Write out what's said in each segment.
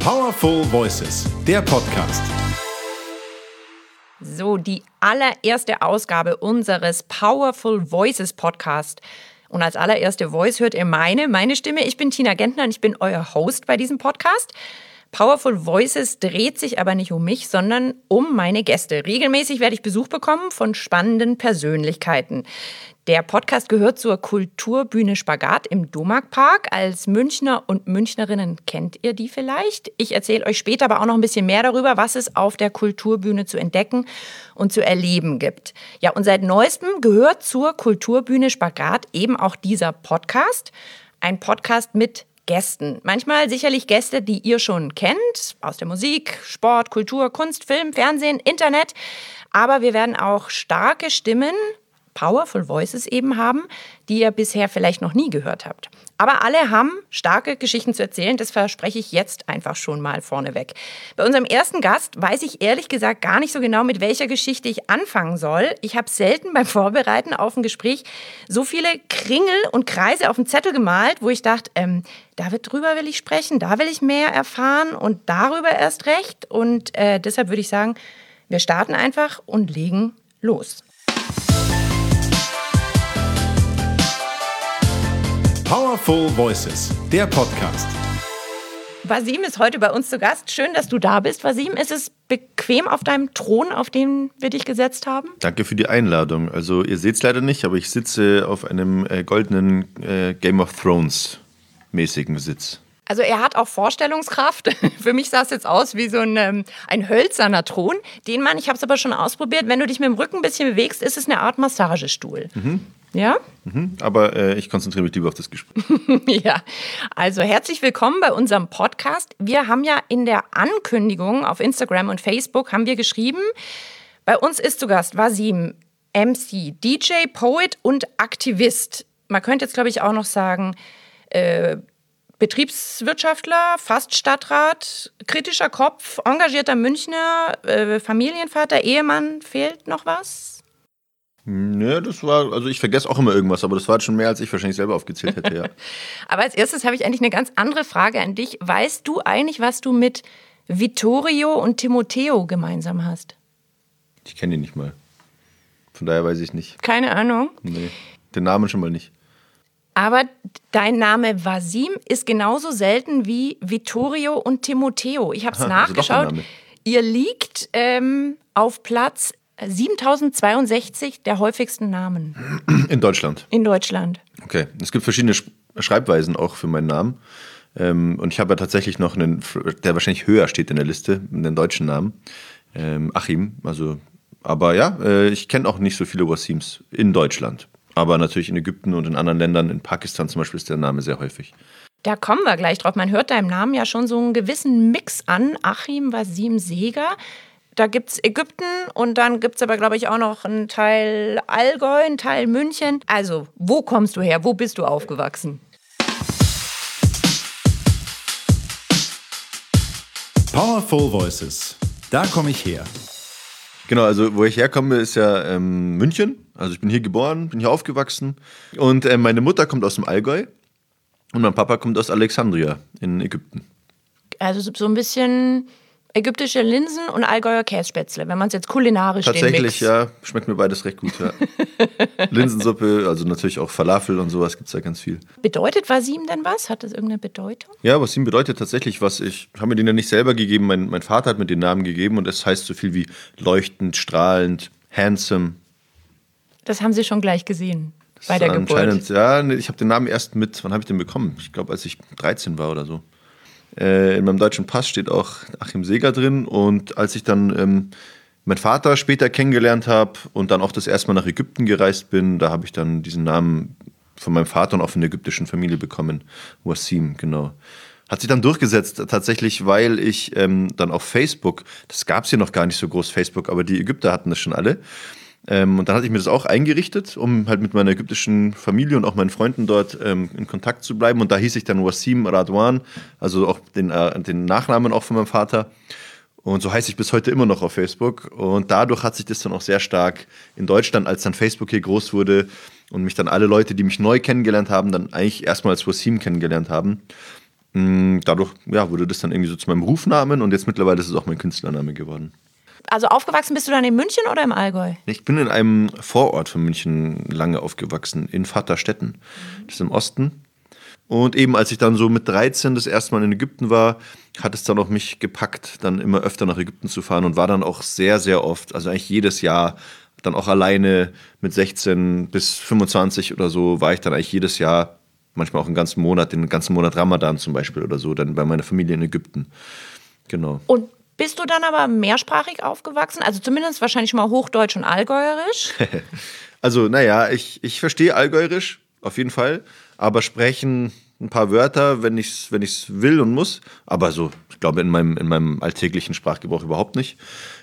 Powerful Voices, der Podcast. So, die allererste Ausgabe unseres Powerful Voices Podcast. Und als allererste Voice hört ihr meine Stimme. Ich bin Tina Gentner und ich bin euer Host bei diesem Podcast. Powerful Voices dreht sich aber nicht um mich, sondern um meine Gäste. Regelmäßig werde ich Besuch bekommen von spannenden Persönlichkeiten. Der Podcast gehört zur Kulturbühne Spagat im Domark-Park. Als Münchner und Münchnerinnen kennt ihr die vielleicht. Ich erzähle euch später aber auch noch ein bisschen mehr darüber, was es auf der Kulturbühne zu entdecken und zu erleben gibt. Ja, und seit neuestem gehört zur Kulturbühne Spagat eben auch dieser Podcast. Ein Podcast mit Gästen. Manchmal sicherlich Gäste, die ihr schon kennt, aus der Musik, Sport, Kultur, Kunst, Film, Fernsehen, Internet. Aber wir werden auch starke Stimmen, Powerful Voices eben haben, die ihr bisher vielleicht noch nie gehört habt. Aber alle haben starke Geschichten zu erzählen, das verspreche ich jetzt einfach schon mal vorneweg. Bei unserem ersten Gast weiß ich ehrlich gesagt gar nicht so genau, mit welcher Geschichte ich anfangen soll. Ich habe selten beim Vorbereiten auf ein Gespräch so viele Kringel und Kreise auf dem Zettel gemalt, wo ich dachte, drüber will ich sprechen, da will ich mehr erfahren und darüber erst recht. Und deshalb würde ich sagen, wir starten einfach und legen los. Powerful Voices, der Podcast. Wasim ist heute bei uns zu Gast. Schön, dass du da bist. Wasim, ist es bequem auf deinem Thron, auf den wir dich gesetzt haben? Danke für die Einladung. Also ihr seht es leider nicht, aber ich sitze auf einem goldenen Game of Thrones mäßigen Sitz. Also er hat auch Vorstellungskraft. Für mich sah es jetzt aus wie so ein hölzerner Thron. Ich habe es aber schon ausprobiert, wenn du dich mit dem Rücken ein bisschen bewegst, ist es eine Art Massagestuhl. Mhm. Ja? Aber ich konzentriere mich lieber auf das Gespräch. Ja, also herzlich willkommen bei unserem Podcast. Wir haben ja in der Ankündigung auf Instagram und Facebook haben wir geschrieben, bei uns ist zu Gast Wasim, MC, DJ, Poet und Aktivist. Man könnte jetzt, glaube ich, auch noch sagen, Betriebswirtschaftler, fast Stadtrat, kritischer Kopf, engagierter Münchner, Familienvater, Ehemann, fehlt noch was? Nö, ich vergesse auch immer irgendwas, aber das war schon mehr, als ich wahrscheinlich selber aufgezählt hätte, ja. Aber als erstes habe ich eigentlich eine ganz andere Frage an dich. Weißt du eigentlich, was du mit Vittorio und Timoteo gemeinsam hast? Ich kenne ihn nicht mal. Von daher weiß ich nicht. Keine Ahnung? Nee, den Namen schon mal nicht. Aber dein Name Wasim ist genauso selten wie Vittorio und Timoteo. Ich habe es nachgeschaut. Also ihr liegt auf Platz 7062 der häufigsten Namen. In Deutschland? In Deutschland. Okay, es gibt verschiedene Schreibweisen auch für meinen Namen. Und ich habe ja tatsächlich noch einen, der wahrscheinlich höher steht in der Liste, einen deutschen Namen. Achim, aber ja, ich kenne auch nicht so viele Wasims in Deutschland. Aber natürlich in Ägypten und in anderen Ländern, in Pakistan zum Beispiel, ist der Name sehr häufig. Da kommen wir gleich drauf. Man hört deinem Namen ja schon so einen gewissen Mix an. Achim Wasim Seeger. Da gibt es Ägypten und dann gibt es aber, glaube ich, auch noch einen Teil Allgäu, einen Teil München. Also, wo kommst du her? Wo bist du aufgewachsen? Powerful Voices, da komme ich her. Genau, also wo ich herkomme, ist ja München. Also ich bin hier geboren, bin hier aufgewachsen. Und meine Mutter kommt aus dem Allgäu und mein Papa kommt aus Alexandria in Ägypten. Also so ein bisschen ägyptische Linsen und Allgäuer Kässpätzle, wenn man es jetzt kulinarisch den Mix. Tatsächlich, ja, schmeckt mir beides recht gut, ja. Linsensuppe, also natürlich auch Falafel und sowas gibt es da ganz viel. Bedeutet Wasim denn was? Hat das irgendeine Bedeutung? Ja, Wasim bedeutet tatsächlich was. Ich habe mir den ja nicht selber gegeben, mein Vater hat mir den Namen gegeben und es heißt so viel wie leuchtend, strahlend, handsome. Das haben Sie schon gleich gesehen bei der Geburt? Anscheinend, ja, ich habe den Namen erst wann habe ich den bekommen? Ich glaube, als ich 13 war oder so. In meinem deutschen Pass steht auch Achim Seeger drin und als ich dann meinen Vater später kennengelernt habe und dann auch das erste Mal nach Ägypten gereist bin, da habe ich dann diesen Namen von meinem Vater und auch von der ägyptischen Familie bekommen, Wasim, genau. Hat sich dann durchgesetzt tatsächlich, weil ich dann auf Facebook, das gab es hier noch gar nicht so groß, Facebook, aber die Ägypter hatten das schon alle. Und dann hatte ich mir das auch eingerichtet, um halt mit meiner ägyptischen Familie und auch meinen Freunden dort in Kontakt zu bleiben. Und da hieß ich dann Wasim Radwan, also auch den Nachnamen auch von meinem Vater. Und so heiße ich bis heute immer noch auf Facebook. Und dadurch hat sich das dann auch sehr stark in Deutschland, als dann Facebook hier groß wurde und mich dann alle Leute, die mich neu kennengelernt haben, dann eigentlich erstmal als Wasim kennengelernt haben. Dadurch wurde das dann irgendwie so zu meinem Rufnamen und jetzt mittlerweile ist es auch mein Künstlername geworden. Also aufgewachsen bist du dann in München oder im Allgäu? Ich bin in einem Vorort von München lange aufgewachsen, in Vaterstetten. Das ist im Osten. Und eben als ich dann so mit 13 das erste Mal in Ägypten war, hat es dann auch mich gepackt, dann immer öfter nach Ägypten zu fahren und war dann auch sehr, sehr oft, also eigentlich jedes Jahr, dann auch alleine mit 16 bis 25 oder so, war ich dann eigentlich jedes Jahr, manchmal auch den ganzen Monat Ramadan zum Beispiel oder so, dann bei meiner Familie in Ägypten. Genau. Und bist du dann aber mehrsprachig aufgewachsen? Also zumindest wahrscheinlich mal Hochdeutsch und Allgäuerisch? Also, ich verstehe Allgäuerisch, auf jeden Fall, aber sprechen ein paar Wörter, wenn ich's will und muss, aber so, ich glaube, in meinem alltäglichen Sprachgebrauch überhaupt nicht.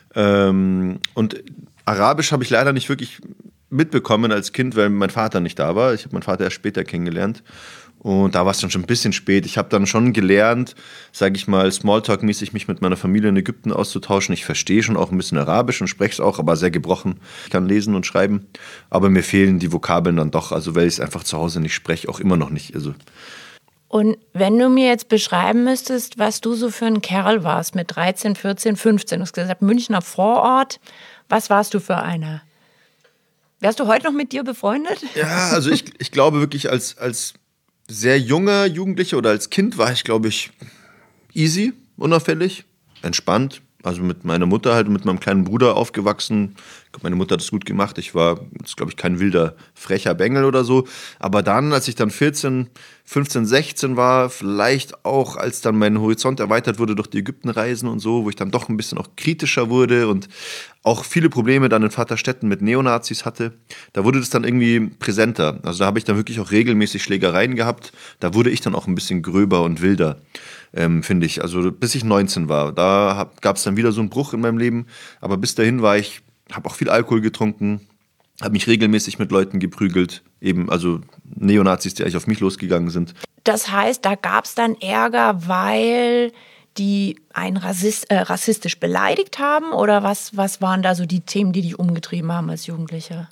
Und Arabisch habe ich leider nicht wirklich mitbekommen als Kind, weil mein Vater nicht da war. Ich habe meinen Vater erst später kennengelernt. Und da war es dann schon ein bisschen spät. Ich habe dann schon gelernt, sage ich mal, Smalltalk-mäßig mich mit meiner Familie in Ägypten auszutauschen. Ich verstehe schon auch ein bisschen Arabisch und spreche es auch, aber sehr gebrochen. Ich kann lesen und schreiben, aber mir fehlen die Vokabeln dann doch, also weil ich es einfach zu Hause nicht spreche, auch immer noch nicht. Also. Und wenn du mir jetzt beschreiben müsstest, was du so für ein Kerl warst mit 13, 14, 15, du hast gesagt, Münchner Vorort, was warst du für einer? Wärst du heute noch mit dir befreundet? Ja, also ich glaube wirklich als sehr junger Jugendlicher oder als Kind war ich, glaube ich, easy, unauffällig, entspannt. Also mit meiner Mutter halt und mit meinem kleinen Bruder aufgewachsen. Ich glaube, meine Mutter hat das gut gemacht. Ich war jetzt, glaube ich, kein wilder, frecher Bengel oder so. Aber dann, als ich dann 14, 15, 16 war, vielleicht auch, als dann mein Horizont erweitert wurde durch die Ägyptenreisen und so, wo ich dann doch ein bisschen auch kritischer wurde und auch viele Probleme dann in Vaterstetten mit Neonazis hatte, da wurde das dann irgendwie präsenter. Also da habe ich dann wirklich auch regelmäßig Schlägereien gehabt. Da wurde ich dann auch ein bisschen gröber und wilder. Finde ich. Also bis ich 19 war, da gab es dann wieder so einen Bruch in meinem Leben. Aber bis dahin habe auch viel Alkohol getrunken, habe mich regelmäßig mit Leuten geprügelt. Eben, also Neonazis, die eigentlich auf mich losgegangen sind. Das heißt, da gab es dann Ärger, weil die einen rassistisch beleidigt haben? Oder was waren da so die Themen, die dich umgetrieben haben als Jugendlicher?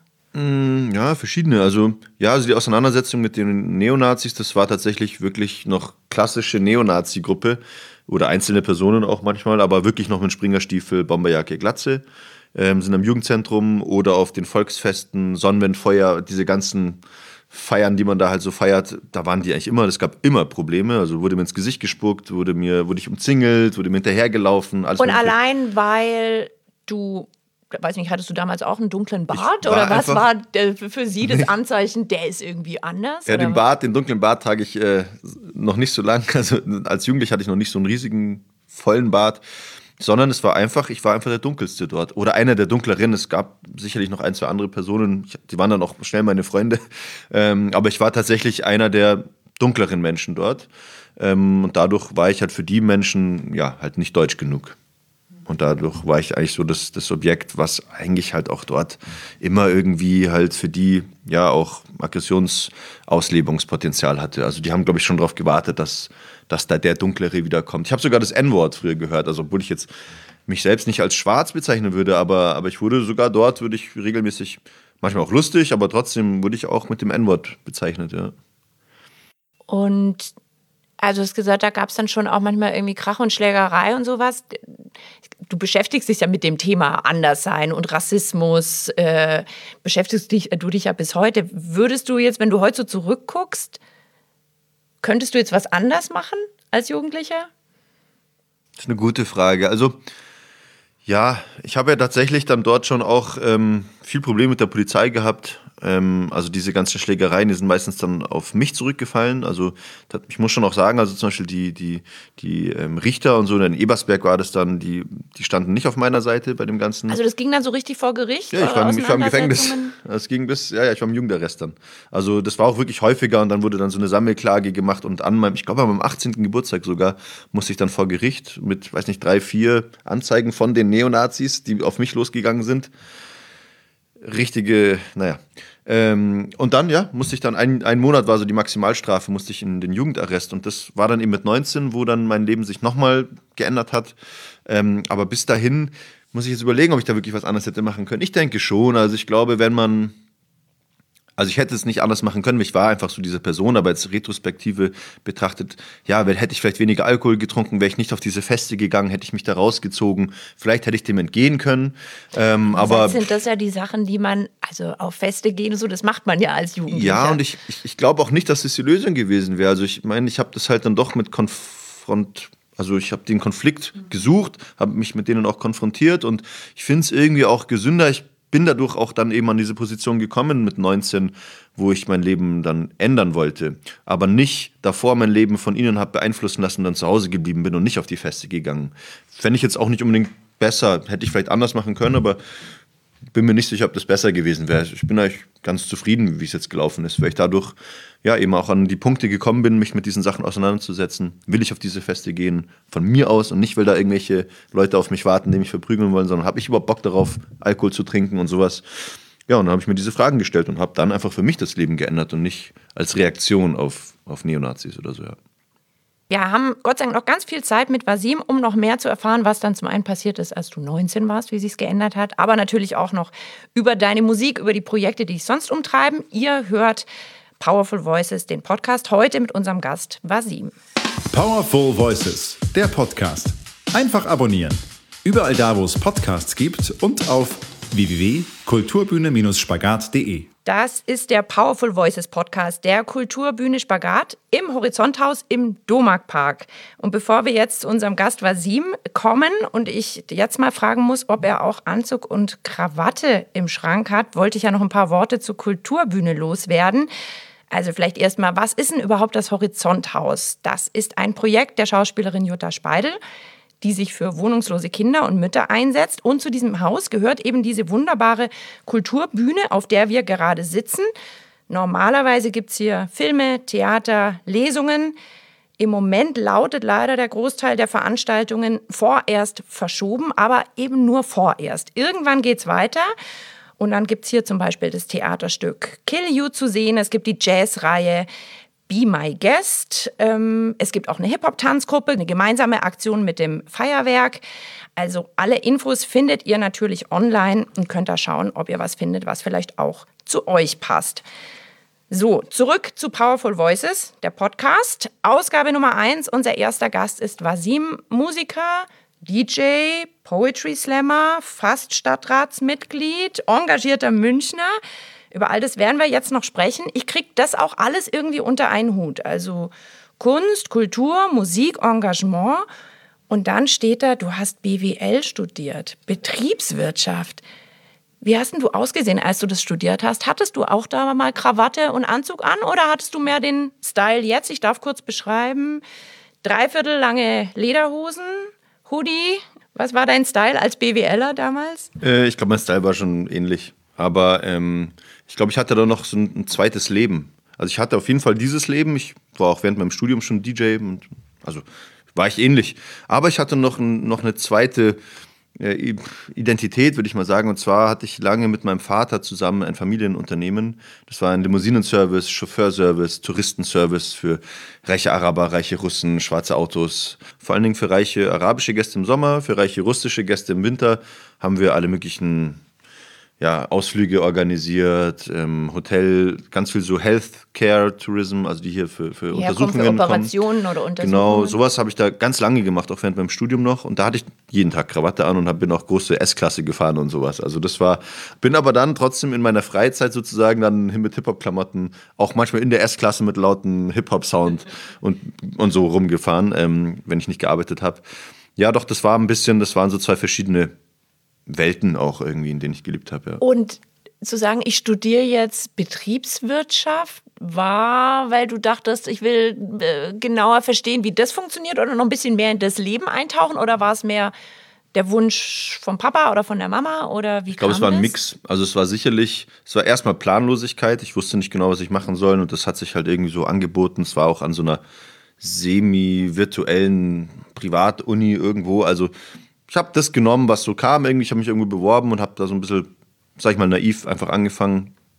Ja, verschiedene. Also die Auseinandersetzung mit den Neonazis, das war tatsächlich wirklich noch klassische Neonazi-Gruppe oder einzelne Personen auch manchmal, aber wirklich noch mit Springerstiefel, Bomberjacke, Glatze, sind am Jugendzentrum oder auf den Volksfesten, Sonnenwendfeuer, diese ganzen Feiern, die man da halt so feiert, da waren die eigentlich immer, es gab immer Probleme, also wurde mir ins Gesicht gespuckt, wurde ich umzingelt, wurde mir hinterhergelaufen. Alles Und mögliche. allein, weil du, weiß nicht, hattest du damals auch einen dunklen Bart? Oder was war für sie das Anzeichen, der ist irgendwie anders? Ja, den dunklen Bart trage ich noch nicht so lang. Also als Jugendlicher hatte ich noch nicht so einen riesigen, vollen Bart. Sondern ich war einfach der Dunkelste dort. Oder einer der Dunkleren. Es gab sicherlich noch ein, zwei andere Personen. Die waren dann auch schnell meine Freunde. Aber ich war tatsächlich einer der dunkleren Menschen dort. Und dadurch war ich halt für die Menschen halt nicht deutsch genug. Und dadurch war ich eigentlich so das Objekt, was eigentlich halt auch dort immer irgendwie halt für die auch Aggressionsauslegungspotenzial hatte. Also die haben, glaube ich, schon darauf gewartet, dass da der Dunklere wiederkommt. Ich habe sogar das N-Wort früher gehört, also obwohl ich jetzt mich selbst nicht als schwarz bezeichnen würde, aber ich wurde sogar dort, würde ich regelmäßig, manchmal auch lustig, aber trotzdem wurde ich auch mit dem N-Wort bezeichnet, ja. Und also du hast gesagt, da gab es dann schon auch manchmal irgendwie Krach und Schlägerei und sowas. Du beschäftigst dich ja mit dem Thema Anderssein und Rassismus, beschäftigst du dich ja bis heute. Würdest du jetzt, wenn du heute so zurückguckst, könntest du jetzt was anders machen als Jugendlicher? Das ist eine gute Frage. Also ja, ich habe ja tatsächlich dann dort schon auch viel Probleme mit der Polizei gehabt. Also diese ganzen Schlägereien, die sind meistens dann auf mich zurückgefallen. Also ich muss schon auch sagen, also zum Beispiel die Richter und so, in Ebersberg war das dann, die standen nicht auf meiner Seite bei dem Ganzen. Also das ging dann so richtig vor Gericht? Ja, ich war im Gefängnis. Das ging ich war im Jugendarrest dann. Also das war auch wirklich häufiger und dann wurde dann so eine Sammelklage gemacht und ich glaube an meinem 18. Geburtstag sogar, musste ich dann vor Gericht mit, 3, 4 Anzeigen von den Neonazis, die auf mich losgegangen sind. Richtige, und dann, musste ich dann, ein Monat war so die Maximalstrafe, musste ich in den Jugendarrest und das war dann eben mit 19, wo dann mein Leben sich nochmal geändert hat. Aber bis dahin muss ich jetzt überlegen, ob ich da wirklich was anderes hätte machen können. Ich denke schon, also ich glaube, wenn man Also ich hätte es nicht anders machen können, ich war einfach so diese Person, aber jetzt Retrospektive betrachtet, ja, hätte ich vielleicht weniger Alkohol getrunken, wäre ich nicht auf diese Feste gegangen, hätte ich mich da rausgezogen, vielleicht hätte ich dem entgehen können. Aber sind das ja die Sachen, die man, also auf Feste gehen und so, das macht man ja als Jugendlicher. Ja, und ich glaube auch nicht, dass das die Lösung gewesen wäre. Also ich meine, ich habe das halt dann doch ich habe den Konflikt gesucht, habe mich mit denen auch konfrontiert und ich finde es irgendwie auch gesünder. Ich bin dadurch auch dann eben an diese Position gekommen mit 19, wo ich mein Leben dann ändern wollte. Aber nicht davor mein Leben von ihnen habe beeinflussen lassen und dann zu Hause geblieben bin und nicht auf die Feste gegangen. Fände ich jetzt auch nicht unbedingt besser. Hätte ich vielleicht anders machen können, aber bin mir nicht sicher, ob das besser gewesen wäre. Ich bin eigentlich ganz zufrieden, wie es jetzt gelaufen ist, weil ich dadurch ja eben auch an die Punkte gekommen bin, mich mit diesen Sachen auseinanderzusetzen. Will ich auf diese Feste gehen von mir aus und nicht, weil da irgendwelche Leute auf mich warten, die mich verprügeln wollen, sondern habe ich überhaupt Bock darauf, Alkohol zu trinken und sowas. Ja, und dann habe ich mir diese Fragen gestellt und habe dann einfach für mich das Leben geändert und nicht als Reaktion auf Neonazis oder so, ja. Wir haben Gott sei Dank noch ganz viel Zeit mit Wasim, um noch mehr zu erfahren, was dann zum einen passiert ist, als du 19 warst, wie sich's geändert hat, aber natürlich auch noch über deine Musik, über die Projekte, die dich sonst umtreiben. Ihr hört Powerful Voices, den Podcast, heute mit unserem Gast Wasim. Powerful Voices, der Podcast. Einfach abonnieren. Überall da, wo es Podcasts gibt und auf www.kulturbühne-spagat.de. Das ist der Powerful Voices Podcast der Kulturbühne Spagat im Horizonthaus im Domark-Park. Und bevor wir jetzt zu unserem Gast Wasim kommen und ich jetzt mal fragen muss, ob er auch Anzug und Krawatte im Schrank hat, wollte ich ja noch ein paar Worte zur Kulturbühne loswerden. Also vielleicht erstmal, was ist denn überhaupt das Horizonthaus? Das ist ein Projekt der Schauspielerin Jutta Speidel, die sich für wohnungslose Kinder und Mütter einsetzt. Und zu diesem Haus gehört eben diese wunderbare Kulturbühne, auf der wir gerade sitzen. Normalerweise gibt es hier Filme, Theater, Lesungen. Im Moment lautet leider der Großteil der Veranstaltungen vorerst verschoben, aber eben nur vorerst. Irgendwann geht's weiter. Und dann gibt es hier zum Beispiel das Theaterstück Kill You zu sehen. Es gibt die Jazzreihe Be My Guest. Es gibt auch eine Hip-Hop-Tanzgruppe, eine gemeinsame Aktion mit dem Feuerwerk. Also alle Infos findet ihr natürlich online und könnt da schauen, ob ihr was findet, was vielleicht auch zu euch passt. So, zurück zu Powerful Voices, der Podcast. Ausgabe Nummer 1. Unser erster Gast ist Wasim, Musiker, DJ, Poetry Slammer, fast Stadtratsmitglied, engagierter Münchner. Über all das werden wir jetzt noch sprechen. Ich kriege das auch alles irgendwie unter einen Hut. Also Kunst, Kultur, Musik, Engagement. Und dann steht da, du hast BWL studiert, Betriebswirtschaft. Wie hast denn du ausgesehen, als du das studiert hast? Hattest du auch da mal Krawatte und Anzug an oder hattest du mehr den Style jetzt? Ich darf kurz beschreiben. 3/4 lange Lederhosen, Hoodie. Was war dein Style als BWLer damals? Ich glaube, mein Style war schon ähnlich. Aber ich glaube, ich hatte da noch so ein zweites Leben. Also ich hatte auf jeden Fall dieses Leben. Ich war auch während meinem Studium schon DJ. Also war ich ähnlich. Aber ich hatte noch eine zweite Identität, würde ich mal sagen. Und zwar hatte ich lange mit meinem Vater zusammen ein Familienunternehmen. Das war ein Limousinenservice, Chauffeurservice, Touristenservice für reiche Araber, reiche Russen, schwarze Autos. Vor allen Dingen für reiche arabische Gäste im Sommer, für reiche russische Gäste im Winter haben wir alle möglichen Ausflüge organisiert, Hotel, ganz viel so Healthcare-Tourism, also die hier für Untersuchungen für Operationen kommen. Oder Untersuchungen. Genau, sowas habe ich da ganz lange gemacht, auch während meinem Studium noch. Und da hatte ich jeden Tag Krawatte an und bin auch große S-Klasse gefahren und sowas. Also bin aber dann trotzdem in meiner Freizeit sozusagen dann hin mit Hip-Hop-Klamotten, auch manchmal in der S-Klasse mit lauten Hip-Hop-Sound und so rumgefahren, wenn ich nicht gearbeitet habe. Ja, doch, das waren so zwei verschiedene Welten auch irgendwie, in denen ich gelebt habe. Ja. Und zu sagen, ich studiere jetzt Betriebswirtschaft, war, weil du dachtest, ich will genauer verstehen, wie das funktioniert oder noch ein bisschen mehr in das Leben eintauchen? Oder war es mehr der Wunsch vom Papa oder von der Mama? Oder wie ich glaube, es war ein Mix. Also es war erstmal Planlosigkeit. Ich wusste nicht genau, was ich machen soll und das hat sich halt irgendwie so angeboten. Es war auch an so einer semi-virtuellen Privatuni irgendwo, also ich habe das genommen, was so kam. Ich habe mich irgendwo beworben und habe da so ein bisschen, sag ich mal, naiv einfach angefangen,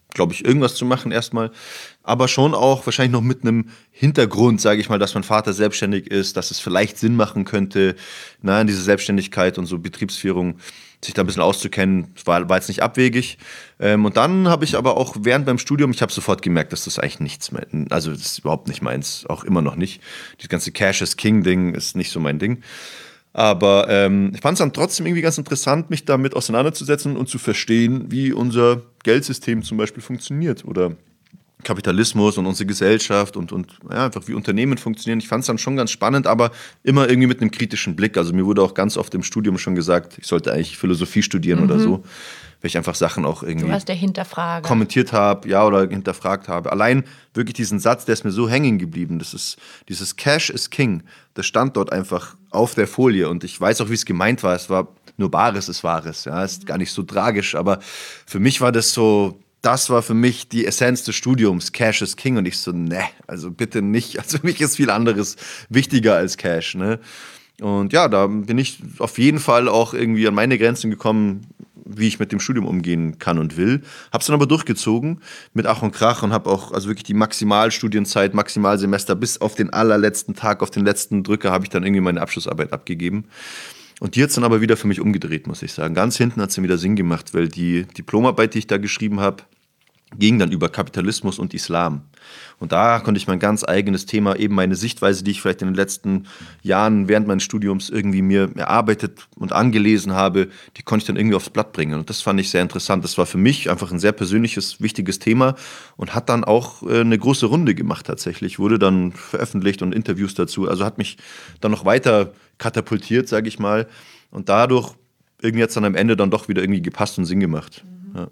glaube ich, irgendwas zu machen erstmal. Aber schon auch wahrscheinlich noch mit einem Hintergrund, sage ich mal, dass mein Vater selbstständig ist, dass es vielleicht Sinn machen könnte, in diese Selbstständigkeit und so Betriebsführung, sich da ein bisschen auszukennen, war jetzt nicht abwegig. Und dann habe ich aber auch während meinem Studium, ich habe sofort gemerkt, dass das eigentlich nichts mehr, also das ist überhaupt nicht meins, auch immer noch nicht. Das ganze Cash is King-Ding ist nicht so mein Ding. Aber ich fand es dann trotzdem irgendwie ganz interessant, mich damit auseinanderzusetzen und zu verstehen, wie unser Geldsystem zum Beispiel funktioniert oder Kapitalismus und unsere Gesellschaft und einfach wie Unternehmen funktionieren. Ich fand es dann schon ganz spannend, aber immer irgendwie mit einem kritischen Blick. Also mir wurde auch ganz oft im Studium schon gesagt, ich sollte eigentlich Philosophie studieren oder so, weil ich einfach Sachen auch irgendwie Du warst der Hinterfrager. Kommentiert habe, oder hinterfragt habe. Allein wirklich diesen Satz, der ist mir so hängen geblieben. Das ist dieses Cash is King. Das stand dort einfach auf der Folie und ich weiß auch, wie es gemeint war. Es war nur Bares ist Wahres. Ja, ist gar nicht so tragisch, aber für mich war das so. Das war für mich die Essenz des Studiums, Cash is King. Und ich so, also bitte nicht. Also für mich ist viel anderes wichtiger als Cash. Ne? Und ja, da bin ich auf jeden Fall auch irgendwie an meine Grenzen gekommen, wie ich mit dem Studium umgehen kann und will. Hab's dann aber durchgezogen mit Ach und Krach und habe auch also wirklich die Maximalstudienzeit, Maximalsemester bis auf den allerletzten Tag, auf den letzten Drücker habe ich dann irgendwie meine Abschlussarbeit abgegeben. Und die hat es dann aber wieder für mich umgedreht, muss ich sagen. Ganz hinten hat es dann wieder Sinn gemacht, weil die Diplomarbeit, die ich da geschrieben habe, ging dann über Kapitalismus und Islam. Und da konnte ich mein ganz eigenes Thema, eben meine Sichtweise, die ich vielleicht in den letzten Jahren während meines Studiums irgendwie mir erarbeitet und angelesen habe, die konnte ich dann irgendwie aufs Blatt bringen. Und das fand ich sehr interessant. Das war für mich einfach ein sehr persönliches, wichtiges Thema und hat dann auch eine große Runde gemacht tatsächlich. Wurde dann veröffentlicht und Interviews dazu. Also hat mich dann noch weiter katapultiert, sage ich mal. Und dadurch irgendwie hat es dann am Ende dann doch wieder irgendwie gepasst und Sinn gemacht. Ja.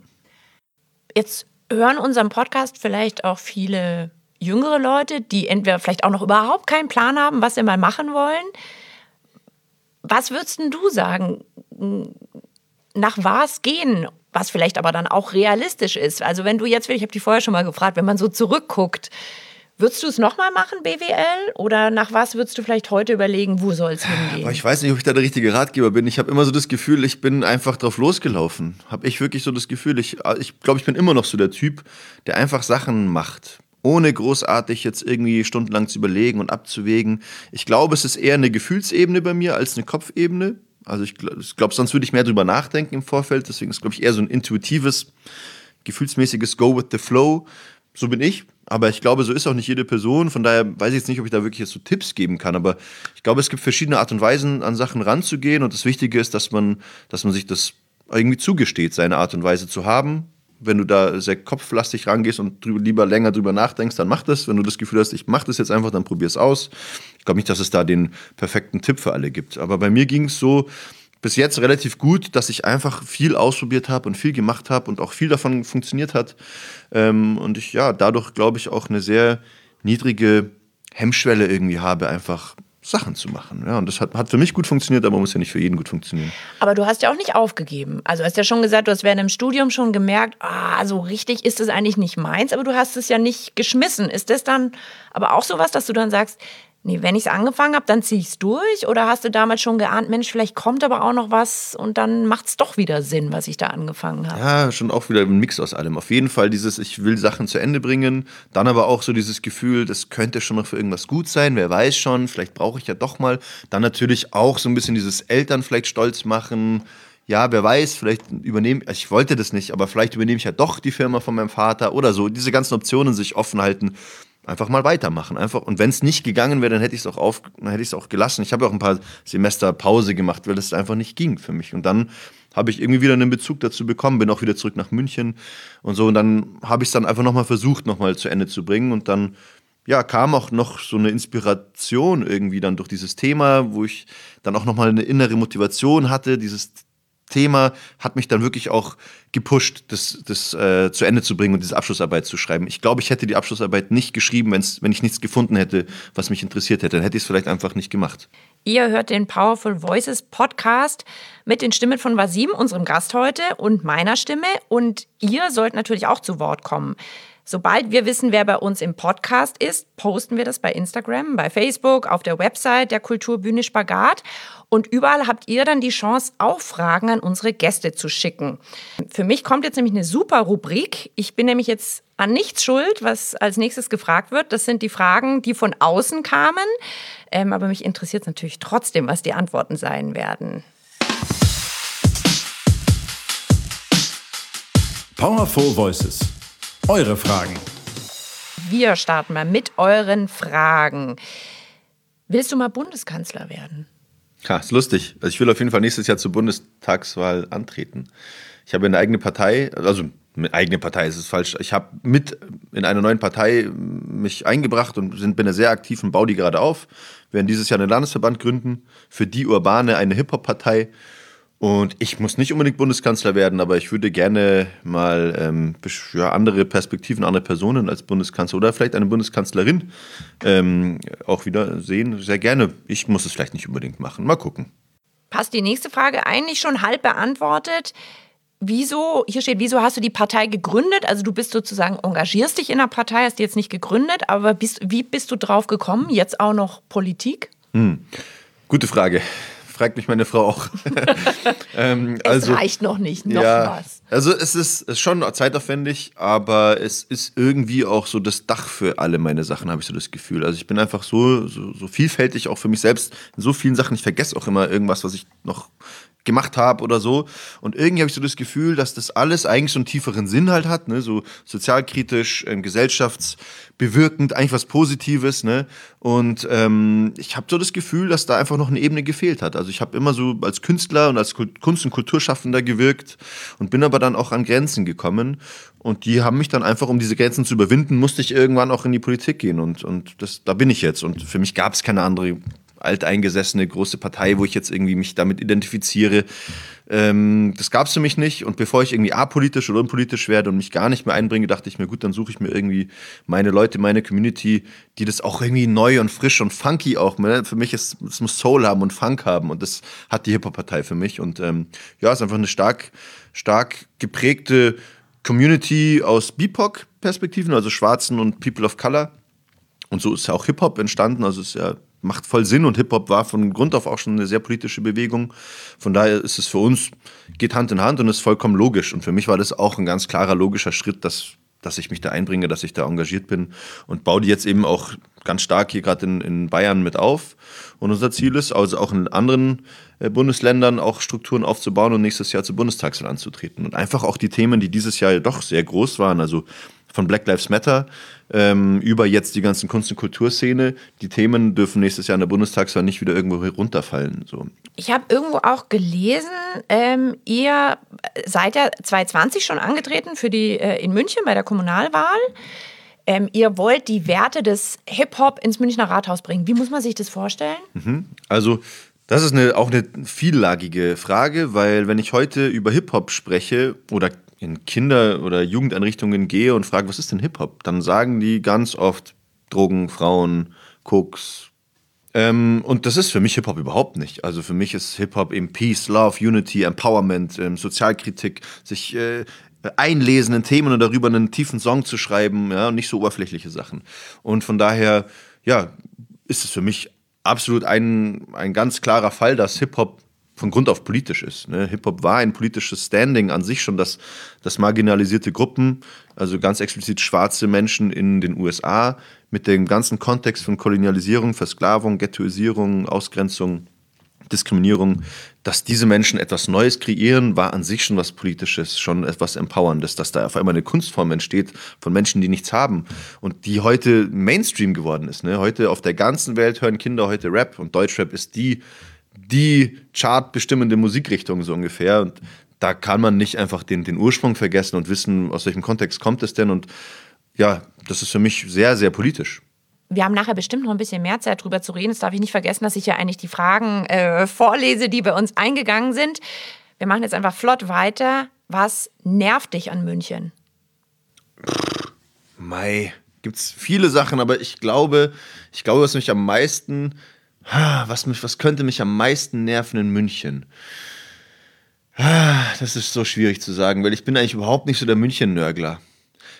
Jetzt hören unseren Podcast vielleicht auch viele jüngere Leute, die entweder vielleicht auch noch überhaupt keinen Plan haben, was sie mal machen wollen. Was würdest denn du sagen, nach was gehen, was vielleicht aber dann auch realistisch ist? Also wenn du jetzt, ich habe dich vorher schon mal gefragt, wenn man so zurückguckt, würdest du es nochmal machen, BWL? Oder nach was würdest du vielleicht heute überlegen, wo soll es hingehen? Aber ich weiß nicht, ob ich da der richtige Ratgeber bin. Ich habe immer so das Gefühl, ich bin einfach drauf losgelaufen. Habe ich wirklich so das Gefühl, ich glaube, ich bin immer noch so der Typ, der einfach Sachen macht, ohne großartig jetzt irgendwie stundenlang zu überlegen und abzuwägen. Ich glaube, es ist eher eine Gefühlsebene bei mir als eine Kopfebene. Also ich glaube, sonst würde ich mehr drüber nachdenken im Vorfeld. Deswegen ist, glaube ich, eher so ein intuitives, gefühlsmäßiges Go with the Flow. So bin ich. Aber ich glaube, so ist auch nicht jede Person. Von daher weiß ich jetzt nicht, ob ich da wirklich jetzt so Tipps geben kann. Aber ich glaube, es gibt verschiedene Art und Weisen, an Sachen ranzugehen. Und das Wichtige ist, dass man sich das irgendwie zugesteht, seine Art und Weise zu haben. Wenn du da sehr kopflastig rangehst und lieber länger drüber nachdenkst, dann mach das. Wenn du das Gefühl hast, ich mach das jetzt einfach, dann probier es aus. Ich glaube nicht, dass es da den perfekten Tipp für alle gibt. Aber bei mir ging es so bis jetzt relativ gut, dass ich einfach viel ausprobiert habe und viel gemacht habe und auch viel davon funktioniert hat. Und ich dadurch, glaube ich, auch eine sehr niedrige Hemmschwelle irgendwie habe, einfach Sachen zu machen. Ja, und das hat für mich gut funktioniert, aber muss ja nicht für jeden gut funktionieren. Aber du hast ja auch nicht aufgegeben. Also du hast ja schon gesagt, du hast während dem Studium schon gemerkt, so richtig ist es eigentlich nicht meins, aber du hast es ja nicht geschmissen. Ist das dann aber auch sowas, dass du dann sagst, nee, wenn ich es angefangen habe, dann ziehe ich es durch? Oder hast du damals schon geahnt, Mensch, vielleicht kommt aber auch noch was und dann macht es doch wieder Sinn, was ich da angefangen habe? Ja, schon auch wieder ein Mix aus allem. Auf jeden Fall dieses, ich will Sachen zu Ende bringen. Dann aber auch so dieses Gefühl, das könnte schon noch für irgendwas gut sein. Wer weiß schon, vielleicht brauche ich ja doch mal. Dann natürlich auch so ein bisschen dieses Eltern vielleicht stolz machen. Ja, wer weiß, vielleicht ich wollte das nicht, aber vielleicht übernehme ich ja doch die Firma von meinem Vater oder so. Diese ganzen Optionen sich offen halten. Einfach mal weitermachen. Und wenn es nicht gegangen wäre, dann hätte ich es auch gelassen. Ich habe auch ein paar Semester Pause gemacht, weil das einfach nicht ging für mich. Und dann habe ich irgendwie wieder einen Bezug dazu bekommen, bin auch wieder zurück nach München und so. Und dann habe ich es dann einfach nochmal versucht, nochmal zu Ende zu bringen. Und dann kam auch noch so eine Inspiration irgendwie dann durch dieses Thema, wo ich dann auch nochmal eine innere Motivation hatte. Dieses Thema hat mich dann wirklich auch gepusht, das zu Ende zu bringen und diese Abschlussarbeit zu schreiben. Ich glaube, ich hätte die Abschlussarbeit nicht geschrieben, wenn ich nichts gefunden hätte, was mich interessiert hätte. Dann hätte ich es vielleicht einfach nicht gemacht. Ihr hört den Powerful Voices Podcast mit den Stimmen von Wasim, unserem Gast heute, und meiner Stimme. Und ihr sollt natürlich auch zu Wort kommen. Sobald wir wissen, wer bei uns im Podcast ist, posten wir das bei Instagram, bei Facebook, auf der Website der Kulturbühne Spagat. Und überall habt ihr dann die Chance, auch Fragen an unsere Gäste zu schicken. Für mich kommt jetzt nämlich eine super Rubrik. Ich bin nämlich jetzt an nichts schuld, was als nächstes gefragt wird. Das sind die Fragen, die von außen kamen. Aber mich interessiert natürlich trotzdem, was die Antworten sein werden. Powerful Voices. Eure Fragen. Wir starten mal mit euren Fragen. Willst du mal Bundeskanzler werden? Ja, ist lustig. Also ich will auf jeden Fall nächstes Jahr zur Bundestagswahl antreten. Ich habe eine eigene Partei, also eine eigene Partei ist es falsch. Ich habe mit in einer neuen Partei mich eingebracht und bin da sehr aktiv und baue die gerade auf. Wir werden dieses Jahr einen Landesverband gründen, für die Urbane eine Hip-Hop-Partei. Und ich muss nicht unbedingt Bundeskanzler werden, aber ich würde gerne mal andere Perspektiven, andere Personen als Bundeskanzler oder vielleicht eine Bundeskanzlerin auch wieder sehen. Sehr gerne. Ich muss es vielleicht nicht unbedingt machen. Mal gucken. Passt die nächste Frage eigentlich schon halb beantwortet. Hier steht, wieso hast du die Partei gegründet? Also du bist sozusagen, engagierst dich in der Partei, hast die jetzt nicht gegründet, aber wie bist du drauf gekommen? Jetzt auch noch Politik? Gute Frage. Fragt mich meine Frau auch. Es reicht noch nicht, noch was. Also es ist schon zeitaufwendig, aber es ist irgendwie auch so das Dach für alle meine Sachen, habe ich so das Gefühl. Also ich bin einfach so vielfältig, auch für mich selbst, in so vielen Sachen. Ich vergesse auch immer irgendwas, was ich noch gemacht habe oder so. Und irgendwie habe ich so das Gefühl, dass das alles eigentlich so einen tieferen Sinn halt hat, ne? So sozialkritisch, gesellschaftsbewirkend, eigentlich was Positives, ne? Und ich habe so das Gefühl, dass da einfach noch eine Ebene gefehlt hat. Also ich habe immer so als Künstler und als Kunst- und Kulturschaffender gewirkt und bin aber dann auch an Grenzen gekommen. Und die haben mich dann einfach, um diese Grenzen zu überwinden, musste ich irgendwann auch in die Politik gehen. Und da bin ich jetzt. Und für mich gab es keine andere alteingesessene große Partei, wo ich jetzt irgendwie mich damit identifiziere. Das gab es für mich nicht. Und bevor ich irgendwie apolitisch oder unpolitisch werde und mich gar nicht mehr einbringe, dachte ich mir, gut, dann suche ich mir irgendwie meine Leute, meine Community, die das auch irgendwie neu und frisch und funky auch. Ne? Für mich es muss Soul haben und Funk haben. Und das hat die Hip-Hop-Partei für mich. Und es ist einfach eine stark geprägte Community aus BIPOC-Perspektiven, also Schwarzen und People of Color. Und so ist ja auch Hip-Hop entstanden. Also es macht voll Sinn und Hip-Hop war von Grund auf auch schon eine sehr politische Bewegung. Von daher ist es für uns, geht Hand in Hand und ist vollkommen logisch. Und für mich war das auch ein ganz klarer, logischer Schritt, dass ich mich da einbringe, dass ich da engagiert bin und baue die jetzt eben auch ganz stark hier gerade in Bayern mit auf. Und unser Ziel ist, also auch in anderen Bundesländern auch Strukturen aufzubauen und nächstes Jahr zur Bundestagswahl anzutreten. Und einfach auch die Themen, die dieses Jahr doch sehr groß waren, also von Black Lives Matter über jetzt die ganzen Kunst- und Kulturszene. Die Themen dürfen nächstes Jahr in der Bundestagswahl nicht wieder irgendwo runterfallen. So. Ich habe irgendwo auch gelesen, ihr seid ja 2020 schon angetreten für in München bei der Kommunalwahl. Ihr wollt die Werte des Hip-Hop ins Münchner Rathaus bringen. Wie muss man sich das vorstellen? Also das ist auch eine viellagige Frage, weil wenn ich heute über Hip-Hop spreche oder in Kinder- oder Jugendeinrichtungen gehe und frage, was ist denn Hip-Hop? Dann sagen die ganz oft Drogen, Frauen, Koks. Und das ist für mich Hip-Hop überhaupt nicht. Also für mich ist Hip-Hop eben Peace, Love, Unity, Empowerment, Sozialkritik, sich einlesen in Themen und darüber einen tiefen Song zu schreiben, ja, und nicht so oberflächliche Sachen. Und von daher, ja, ist es für mich absolut ein ganz klarer Fall, dass Hip-Hop von Grund auf politisch ist. Ne? Hip-Hop war ein politisches Standing an sich schon, dass marginalisierte Gruppen, also ganz explizit schwarze Menschen in den USA, mit dem ganzen Kontext von Kolonialisierung, Versklavung, Ghettoisierung, Ausgrenzung, Diskriminierung, dass diese Menschen etwas Neues kreieren, war an sich schon was Politisches, schon etwas Empowerndes, dass da auf einmal eine Kunstform entsteht von Menschen, die nichts haben und die heute Mainstream geworden ist. Ne? Heute auf der ganzen Welt hören Kinder heute Rap und Deutschrap ist die chartbestimmende Musikrichtung so ungefähr. Und da kann man nicht einfach den Ursprung vergessen und wissen, aus welchem Kontext kommt es denn. Und ja, das ist für mich sehr, sehr politisch. Wir haben nachher bestimmt noch ein bisschen mehr Zeit drüber zu reden. Das darf ich nicht vergessen, dass ich ja eigentlich die Fragen vorlese, die bei uns eingegangen sind. Wir machen jetzt einfach flott weiter. Was nervt dich an München? Gibt's viele Sachen, aber ich glaube, was mich am meisten... Was könnte mich am meisten nerven in München? Das ist so schwierig zu sagen, weil ich bin eigentlich überhaupt nicht so der München-Nörgler.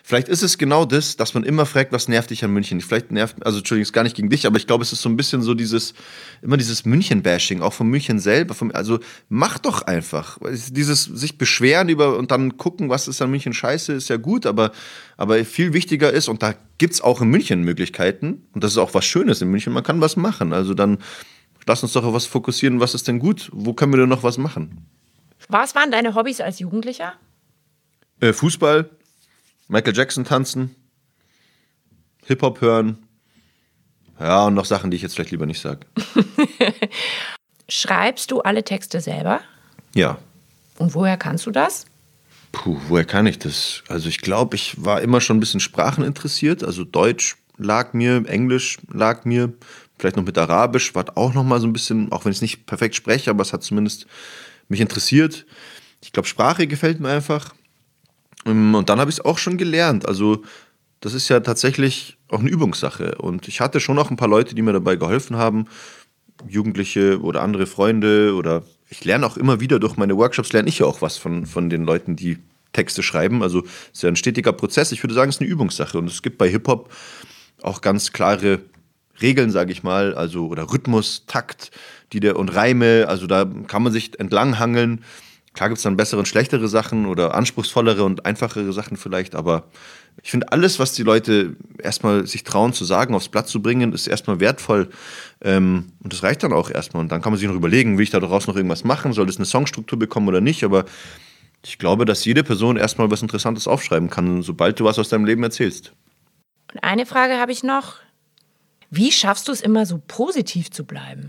Vielleicht ist es genau das, dass man immer fragt, was nervt dich an München? Vielleicht nervt, also Entschuldigung, ist gar nicht gegen dich, aber ich glaube, es ist so ein bisschen so dieses München-Bashing, auch von München selber. Also mach doch einfach. Dieses sich beschweren über und dann gucken, was ist an München scheiße, ist ja gut, aber viel wichtiger ist, und da gibt es auch in München Möglichkeiten, und das ist auch was Schönes in München, man kann was machen. Also dann lass uns doch auf was fokussieren, was ist denn gut? Wo können wir denn noch was machen? Was waren deine Hobbys als Jugendlicher? Fußball, Michael Jackson tanzen, Hip-Hop hören. Ja, und noch Sachen, die ich jetzt vielleicht lieber nicht sage. Schreibst du alle Texte selber? Ja. Und woher kannst du das? Woher kann ich das? Also ich glaube, ich war immer schon ein bisschen Sprachen interessiert. Also Deutsch lag mir, Englisch lag mir, vielleicht noch mit Arabisch, war auch noch mal so ein bisschen, auch wenn ich es nicht perfekt spreche, aber es hat zumindest mich interessiert. Ich glaube, Sprache gefällt mir einfach. Und dann habe ich es auch schon gelernt. Also das ist ja tatsächlich auch eine Übungssache. Und ich hatte schon auch ein paar Leute, die mir dabei geholfen haben. Jugendliche oder andere Freunde. Oder ich lerne auch immer wieder durch meine Workshops, lerne ich ja auch was von den Leuten, die Texte schreiben. Also es ist ja ein stetiger Prozess. Ich würde sagen, es ist eine Übungssache. Und es gibt bei Hip-Hop auch ganz klare Regeln, sage ich mal. Also oder Rhythmus, Takt und Reime. Also da kann man sich entlanghangeln. Klar gibt es dann bessere und schlechtere Sachen oder anspruchsvollere und einfachere Sachen vielleicht, aber ich finde, alles, was die Leute erstmal sich trauen zu sagen, aufs Blatt zu bringen, ist erstmal wertvoll, und das reicht dann auch erstmal. Und dann kann man sich noch überlegen, will ich daraus noch irgendwas machen, soll das eine Songstruktur bekommen oder nicht, aber ich glaube, dass jede Person erstmal was Interessantes aufschreiben kann, sobald du was aus deinem Leben erzählst. Und eine Frage habe ich noch. Wie schaffst du es immer so positiv zu bleiben?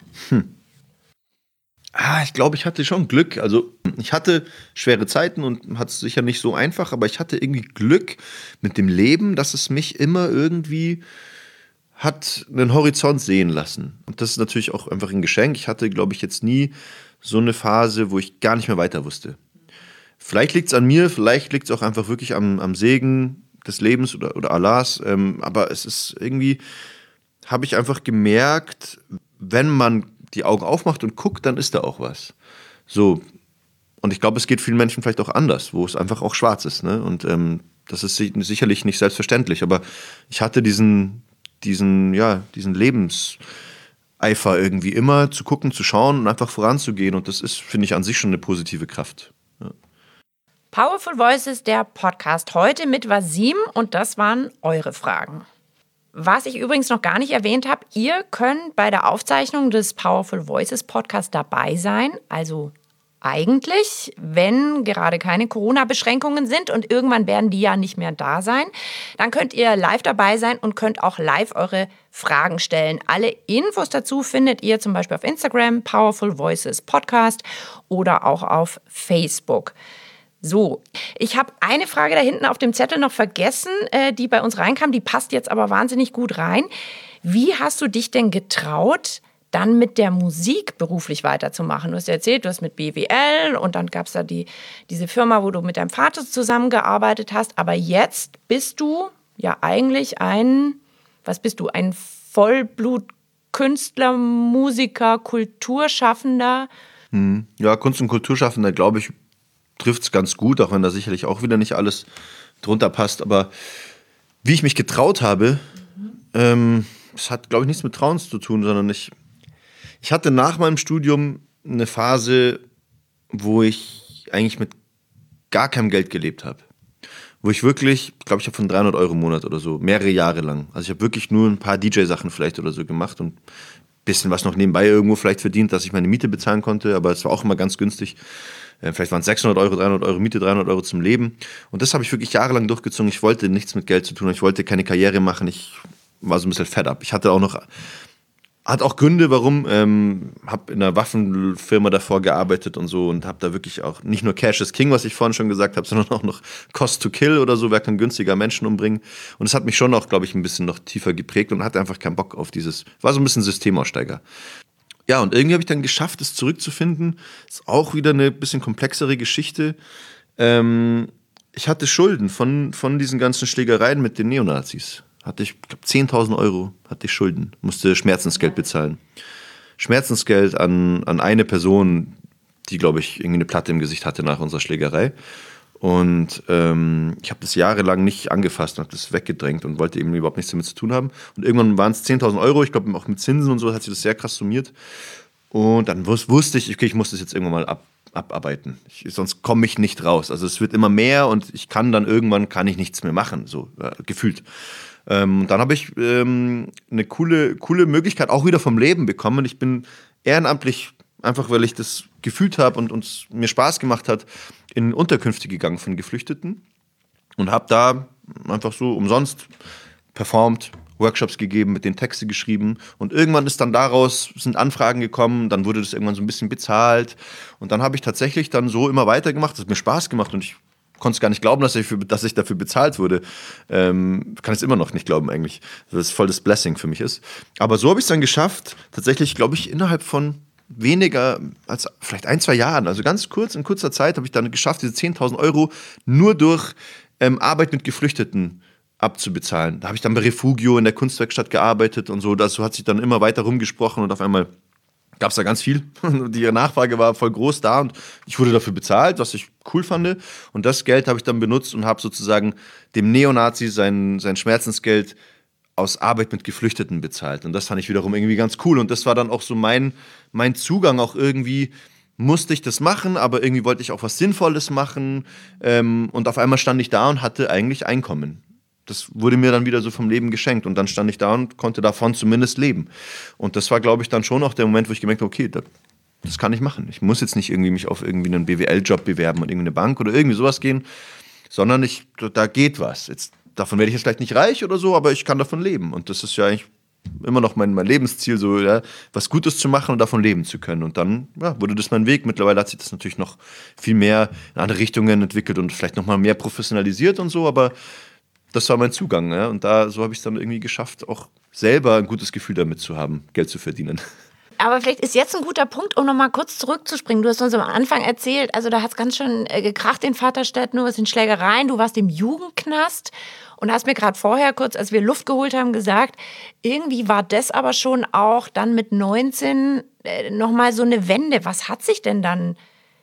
Ich glaube, ich hatte schon Glück. Also ich hatte schwere Zeiten und hatte es sicher nicht so einfach, aber ich hatte irgendwie Glück mit dem Leben, dass es mich immer irgendwie hat einen Horizont sehen lassen. Und das ist natürlich auch einfach ein Geschenk. Ich hatte, glaube ich, jetzt nie so eine Phase, wo ich gar nicht mehr weiter wusste. Vielleicht liegt es an mir, vielleicht liegt es auch einfach wirklich am Segen des Lebens oder Allahs. Aber es ist irgendwie, habe ich einfach gemerkt, wenn man die Augen aufmacht und guckt, dann ist da auch was. So. Und ich glaube, es geht vielen Menschen vielleicht auch anders, wo es einfach auch schwarz ist. Ne? Und das ist sicherlich nicht selbstverständlich. Aber ich hatte diesen Lebenseifer irgendwie immer zu gucken, zu schauen und einfach voranzugehen. Und das ist, finde ich, an sich schon eine positive Kraft. Ja. Powerful Voices, der Podcast heute mit Wasim, und das waren eure Fragen. Was ich übrigens noch gar nicht erwähnt habe, ihr könnt bei der Aufzeichnung des Powerful Voices Podcast dabei sein. Also eigentlich, wenn gerade keine Corona-Beschränkungen sind, und irgendwann werden die ja nicht mehr da sein, dann könnt ihr live dabei sein und könnt auch live eure Fragen stellen. Alle Infos dazu findet ihr zum Beispiel auf Instagram, Powerful Voices Podcast, oder auch auf Facebook. So, ich habe eine Frage da hinten auf dem Zettel noch vergessen, die bei uns reinkam, die passt jetzt aber wahnsinnig gut rein. Wie hast du dich denn getraut, dann mit der Musik beruflich weiterzumachen? Du hast ja erzählt, du hast mit BWL und dann gab es da diese Firma, wo du mit deinem Vater zusammengearbeitet hast, aber jetzt bist du ja eigentlich ein Vollblutkünstler, Musiker, Kulturschaffender? Ja, Kunst- und Kulturschaffender, glaube ich, trifft es ganz gut, auch wenn da sicherlich auch wieder nicht alles drunter passt. Aber wie ich mich getraut habe, das hat, glaube ich, nichts mit Trauen zu tun, sondern ich hatte nach meinem Studium eine Phase, wo ich eigentlich mit gar keinem Geld gelebt habe. Wo ich wirklich, ich glaube, ich habe von 300 € im Monat oder so, mehrere Jahre lang. Also ich habe wirklich nur ein paar DJ-Sachen vielleicht oder so gemacht und ein bisschen was noch nebenbei irgendwo vielleicht verdient, dass ich meine Miete bezahlen konnte, aber es war auch immer ganz günstig. Vielleicht waren es 600 €, 300 € Miete, 300 € zum Leben. Und das habe ich wirklich jahrelang durchgezogen. Ich wollte nichts mit Geld zu tun. Ich wollte keine Karriere machen. Ich war so ein bisschen fed up. Ich hatte hat auch Gründe, warum. Habe in einer Waffenfirma davor gearbeitet und so und habe da wirklich auch nicht nur Cash is King, was ich vorhin schon gesagt habe, sondern auch noch Cost to Kill oder so. Wer kann günstiger Menschen umbringen? Und das hat mich schon auch, glaube ich, ein bisschen noch tiefer geprägt und hatte einfach keinen Bock auf war so ein bisschen Systemaussteiger. Ja, und irgendwie habe ich dann geschafft, es zurückzufinden. Ist auch wieder eine bisschen komplexere Geschichte. Ich hatte Schulden von diesen ganzen Schlägereien mit den Neonazis. Hatte ich, glaube 10.000 € hatte ich Schulden. Musste Schmerzensgeld bezahlen. Schmerzensgeld an eine Person, die, glaube ich, irgendwie eine Platte im Gesicht hatte nach unserer Schlägerei. Und ich habe das jahrelang nicht angefasst und habe das weggedrängt und wollte eben überhaupt nichts damit zu tun haben. Und irgendwann waren es 10.000 Euro, ich glaube auch mit Zinsen und so hat sich das sehr krass summiert. Und dann wusste ich, okay, ich muss das jetzt irgendwann mal abarbeiten. Sonst komme ich nicht raus. Also es wird immer mehr und ich kann dann irgendwann nichts mehr machen, so gefühlt. Dann habe ich eine coole Möglichkeit auch wieder vom Leben bekommen. Ich bin ehrenamtlich, einfach weil ich das gefühlt habe und uns mir Spaß gemacht hat, in Unterkünfte gegangen von Geflüchteten und habe da einfach so umsonst performt, Workshops gegeben, mit den Texte geschrieben und irgendwann sind Anfragen gekommen, dann wurde das irgendwann so ein bisschen bezahlt und dann habe ich tatsächlich dann so immer weitergemacht, das hat mir Spaß gemacht und ich konnte es gar nicht glauben, dass ich dafür bezahlt wurde. Kann es immer noch nicht glauben eigentlich, dass es voll das Blessing für mich ist. Aber so habe ich es dann geschafft, tatsächlich, glaube ich, innerhalb von weniger als vielleicht 1-2 Jahren, also ganz kurz, in kurzer Zeit habe ich dann geschafft, diese 10.000 Euro nur durch Arbeit mit Geflüchteten abzubezahlen. Da habe ich dann bei Refugio in der Kunstwerkstatt gearbeitet und so. Das hat sich dann immer weiter rumgesprochen und auf einmal gab es da ganz viel. Die Nachfrage war voll groß da und ich wurde dafür bezahlt, was ich cool fand. Und das Geld habe ich dann benutzt und habe sozusagen dem Neonazi sein Schmerzensgeld aus Arbeit mit Geflüchteten bezahlt. Und das fand ich wiederum irgendwie ganz cool. Und das war dann auch so mein Zugang. Auch irgendwie musste ich das machen, aber irgendwie wollte ich auch was Sinnvolles machen. Und auf einmal stand ich da und hatte eigentlich Einkommen. Das wurde mir dann wieder so vom Leben geschenkt. Und dann stand ich da und konnte davon zumindest leben. Und das war, glaube ich, dann schon auch der Moment, wo ich gemerkt habe, okay, das kann ich machen. Ich muss jetzt nicht irgendwie mich auf irgendwie einen BWL-Job bewerben und irgendwie eine Bank oder irgendwie sowas gehen, sondern da geht was. Davon werde ich jetzt vielleicht nicht reich oder so, aber ich kann davon leben. Und das ist ja eigentlich immer noch mein Lebensziel, so was Gutes zu machen und davon leben zu können. Und dann wurde das mein Weg. Mittlerweile hat sich das natürlich noch viel mehr in andere Richtungen entwickelt und vielleicht noch mal mehr professionalisiert und so, aber das war mein Zugang. Ja? Und so habe ich es dann irgendwie geschafft, auch selber ein gutes Gefühl damit zu haben, Geld zu verdienen. Aber vielleicht ist jetzt ein guter Punkt, um nochmal kurz zurückzuspringen. Du hast uns am Anfang erzählt, also da hat es ganz schön gekracht in Vaterstedt, nur es sind Schlägereien, du warst im Jugendknast und hast mir gerade vorher kurz, als wir Luft geholt haben, gesagt, irgendwie war das aber schon auch dann mit 19 nochmal so eine Wende. Was hat sich denn dann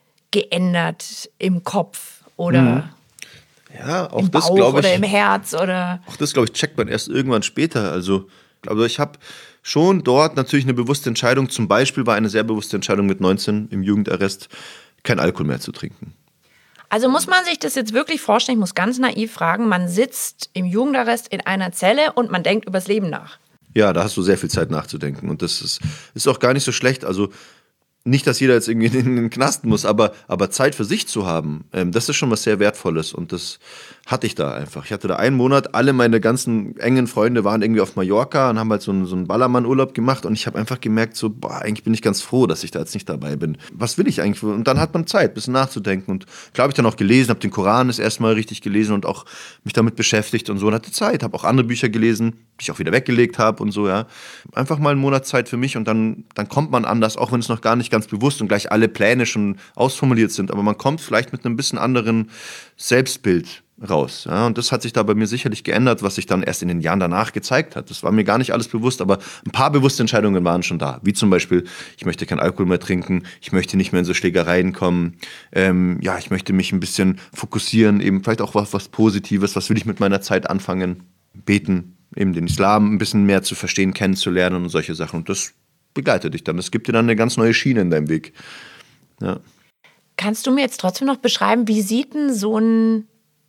geändert im Kopf oder auch im das, Bauch oder im Herz? Oder? Auch das, glaube ich, checkt man erst irgendwann später. Also ich habe schon dort natürlich eine bewusste Entscheidung. Zum Beispiel war eine sehr bewusste Entscheidung mit 19 im Jugendarrest, kein Alkohol mehr zu trinken. Also muss man sich das jetzt wirklich vorstellen, ich muss ganz naiv fragen, man sitzt im Jugendarrest in einer Zelle und man denkt übers Leben nach. Ja, da hast du sehr viel Zeit nachzudenken und das ist auch gar nicht so schlecht. Also nicht, dass jeder jetzt irgendwie in den Knast muss, aber Zeit für sich zu haben, das ist schon was sehr Wertvolles und das hatte ich da einfach. Ich hatte da einen Monat, alle meine ganzen engen Freunde waren irgendwie auf Mallorca und haben halt so einen Ballermann-Urlaub gemacht und ich habe einfach gemerkt, so, eigentlich bin ich ganz froh, dass ich da jetzt nicht dabei bin. Was will ich eigentlich? Und dann hat man Zeit, ein bisschen nachzudenken und klar habe ich dann auch gelesen, habe den Koran das erste Mal richtig gelesen und auch mich damit beschäftigt und so und hatte Zeit, habe auch andere Bücher gelesen, die ich auch wieder weggelegt habe und so, ja. Einfach mal einen Monat Zeit für mich und dann kommt man anders, auch wenn es noch gar nicht ganz bewusst und gleich alle Pläne schon ausformuliert sind, aber man kommt vielleicht mit einem bisschen anderen Selbstbild raus. Ja? Und das hat sich da bei mir sicherlich geändert, was sich dann erst in den Jahren danach gezeigt hat. Das war mir gar nicht alles bewusst, aber ein paar bewusste Entscheidungen waren schon da. Wie zum Beispiel, ich möchte keinen Alkohol mehr trinken, ich möchte nicht mehr in so Schlägereien kommen, ich möchte mich ein bisschen fokussieren, eben vielleicht auch was Positives, was will ich mit meiner Zeit anfangen, beten, eben den Islam ein bisschen mehr zu verstehen, kennenzulernen und solche Sachen. Und das begleitet dich dann. Es gibt dir dann eine ganz neue Schiene in deinem Weg. Ja. Kannst du mir jetzt trotzdem noch beschreiben, wie sieht denn so ein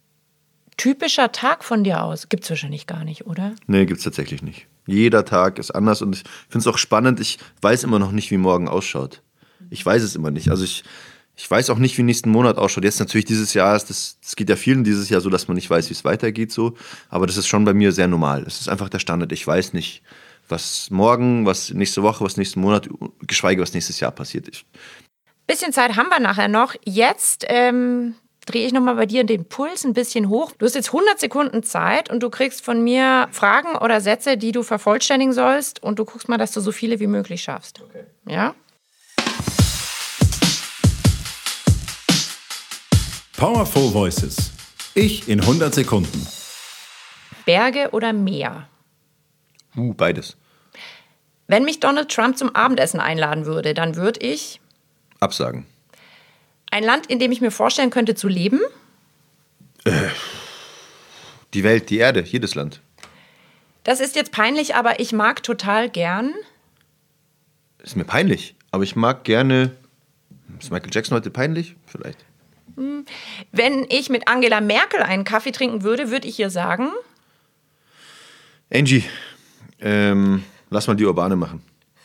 typischer Tag von dir aus? Gibt es wahrscheinlich gar nicht, oder? Nee, gibt es tatsächlich nicht. Jeder Tag ist anders und ich finde es auch spannend. Ich weiß immer noch nicht, wie morgen ausschaut. Ich weiß es immer nicht. Also ich weiß auch nicht, wie nächsten Monat ausschaut. Jetzt natürlich dieses Jahr, das geht ja vielen dieses Jahr so, dass man nicht weiß, wie es weitergeht. So. Aber das ist schon bei mir sehr normal. Es ist einfach der Standard. Ich weiß nicht, was morgen, was nächste Woche, was nächsten Monat, geschweige was nächstes Jahr passiert ist. Bisschen Zeit haben wir nachher noch. Jetzt drehe ich nochmal bei dir den Puls ein bisschen hoch. Du hast jetzt 100 Sekunden Zeit und du kriegst von mir Fragen oder Sätze, die du vervollständigen sollst und du guckst mal, dass du so viele wie möglich schaffst. Okay. Ja? Powerful Voices. Ich in 100 Sekunden. Berge oder Meer? Beides. Wenn mich Donald Trump zum Abendessen einladen würde, dann würde ich... Absagen. Ein Land, in dem ich mir vorstellen könnte zu leben? Die Welt, die Erde, jedes Land. Das ist jetzt peinlich, aber ich mag total gern. Ist mir peinlich, aber ich mag gerne... Ist Michael Jackson heute peinlich? Vielleicht. Wenn ich mit Angela Merkel einen Kaffee trinken würde, würde ich ihr sagen... Angie, lass mal die Urbane machen.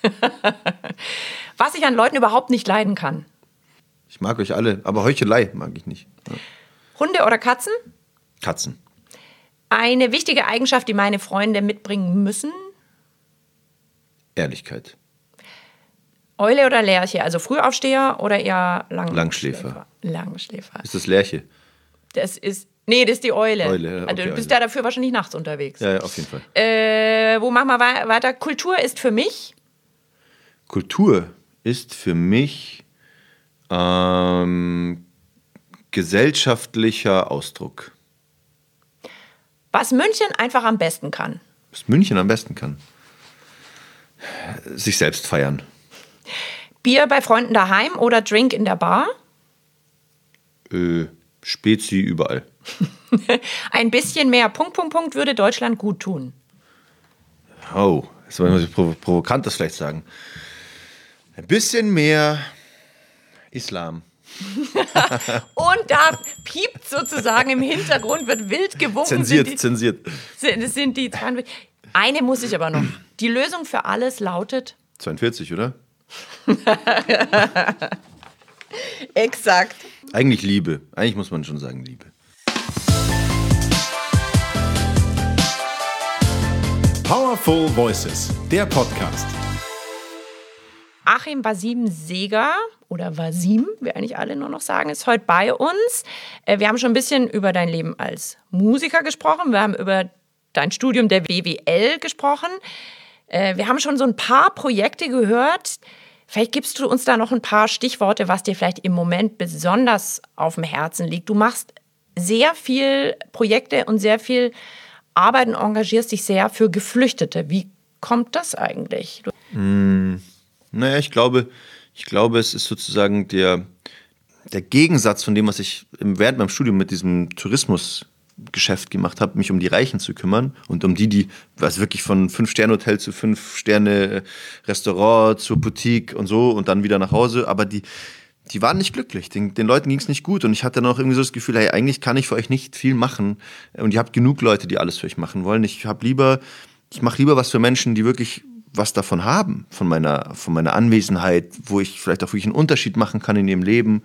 Was ich an Leuten überhaupt nicht leiden kann. Ich mag euch alle, aber Heuchelei mag ich nicht. Ja. Hunde oder Katzen? Katzen. Eine wichtige Eigenschaft, die meine Freunde mitbringen müssen? Ehrlichkeit. Eule oder Lerche? Also Frühaufsteher oder eher Langschläfer. Langschläfer. Ist das Lerche? Das ist die Eule. Okay, also du bist Eule. ja dafür wahrscheinlich nachts unterwegs. Ja, auf jeden Fall. Wo machen wir weiter? Kultur ist für mich? Kultur ist für mich gesellschaftlicher Ausdruck. Was München einfach am besten kann? Was München am besten kann? Sich selbst feiern. Bier bei Freunden daheim oder Drink in der Bar? Spezi überall. Ein bisschen mehr würde Deutschland gut tun. Oh, das soll ich Provokantes vielleicht sagen. Ein bisschen mehr Islam. Und da piept sozusagen im Hintergrund, wird wild gewunken. Zensiert. Das sind die 42. Eine muss ich aber noch. Die Lösung für alles lautet... 42, oder? Exakt. Eigentlich Liebe. Eigentlich muss man schon sagen Liebe. Powerful Voices, der Podcast. Achim Wasim Seeger, oder Wasim, wir eigentlich alle nur noch sagen, ist heute bei uns. Wir haben schon ein bisschen über dein Leben als Musiker gesprochen. Wir haben über dein Studium der BWL gesprochen. Wir haben schon so ein paar Projekte gehört. Vielleicht gibst du uns da noch ein paar Stichworte, was dir vielleicht im Moment besonders auf dem Herzen liegt. Du machst sehr viel Projekte und sehr viel Arbeit und engagierst dich sehr für Geflüchtete. Wie kommt das eigentlich? Naja, ich glaube, es ist sozusagen der Gegensatz von dem, was ich während meinem Studium mit diesem Tourismusgeschäft gemacht habe, mich um die Reichen zu kümmern und um die, also wirklich von 5-Sterne-Hotel zu 5-Sterne-Restaurant zur Boutique und so und dann wieder nach Hause, aber die waren nicht glücklich, den Leuten ging es nicht gut und ich hatte dann auch irgendwie so das Gefühl, hey, eigentlich kann ich für euch nicht viel machen und ihr habt genug Leute, die alles für euch machen wollen. Ich mache lieber was für Menschen, die wirklich was davon haben, von meiner Anwesenheit, wo ich vielleicht auch wirklich einen Unterschied machen kann in ihrem Leben.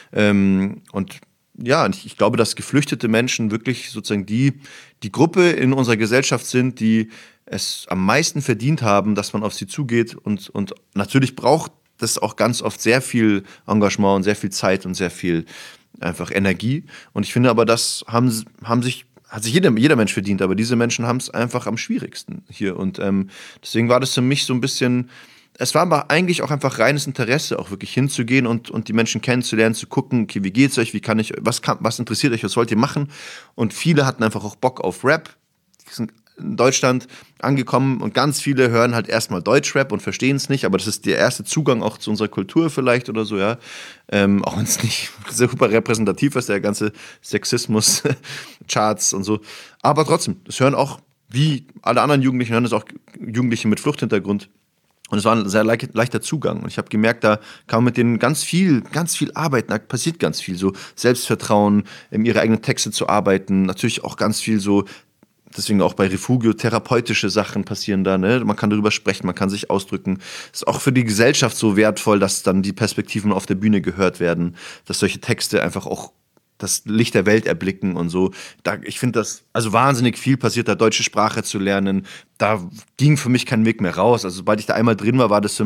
Und ja, ich glaube, dass geflüchtete Menschen wirklich sozusagen die Gruppe in unserer Gesellschaft sind, die es am meisten verdient haben, dass man auf sie zugeht. Und natürlich braucht das auch ganz oft sehr viel Engagement und sehr viel Zeit und sehr viel einfach Energie. Und ich finde aber, das hat sich jeder Mensch verdient, aber diese Menschen haben es einfach am schwierigsten hier. Und deswegen war das für mich so ein bisschen, es war aber eigentlich auch einfach reines Interesse, auch wirklich hinzugehen und die Menschen kennenzulernen, zu gucken, okay, wie geht's euch, was interessiert euch, was wollt ihr machen? Und viele hatten einfach auch Bock auf Rap. Die sind in Deutschland angekommen und ganz viele hören halt erstmal Deutschrap und verstehen es nicht, aber das ist der erste Zugang auch zu unserer Kultur vielleicht oder so, ja. Auch wenn es nicht super repräsentativ ist, der ganze Sexismus, Charts und so. Aber trotzdem, das hören auch, wie alle anderen Jugendlichen, hören das auch Jugendliche mit Fluchthintergrund. Und es war ein sehr leichter Zugang. Und ich habe gemerkt, da kann man mit denen ganz viel arbeiten. Da passiert ganz viel. So Selbstvertrauen, ihre eigenen Texte zu arbeiten. Natürlich auch ganz viel so, deswegen auch bei Refugio therapeutische Sachen passieren da, ne? Man kann darüber sprechen, man kann sich ausdrücken. Ist auch für die Gesellschaft so wertvoll, dass dann die Perspektiven auf der Bühne gehört werden, dass solche Texte einfach auch das Licht der Welt erblicken und so. Ich finde das, also wahnsinnig viel passiert da, deutsche Sprache zu lernen. Da ging für mich kein Weg mehr raus. Also sobald ich da einmal drin war, das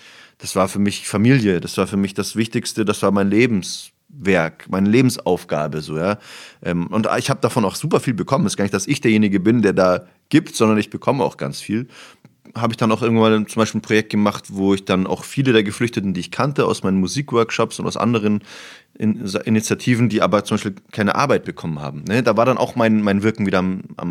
war für mich Familie, das war für mich das Wichtigste, das war mein Lebenswerk, meine Lebensaufgabe, so, ja. Und ich habe davon auch super viel bekommen. Es ist gar nicht, dass ich derjenige bin, der da gibt, sondern ich bekomme auch ganz viel. Habe ich dann auch irgendwann zum Beispiel ein Projekt gemacht, wo ich dann auch viele der Geflüchteten, die ich kannte, aus meinen Musikworkshops und aus anderen Initiativen, die aber zum Beispiel keine Arbeit bekommen haben. Ne? Da war dann auch mein Wirken wieder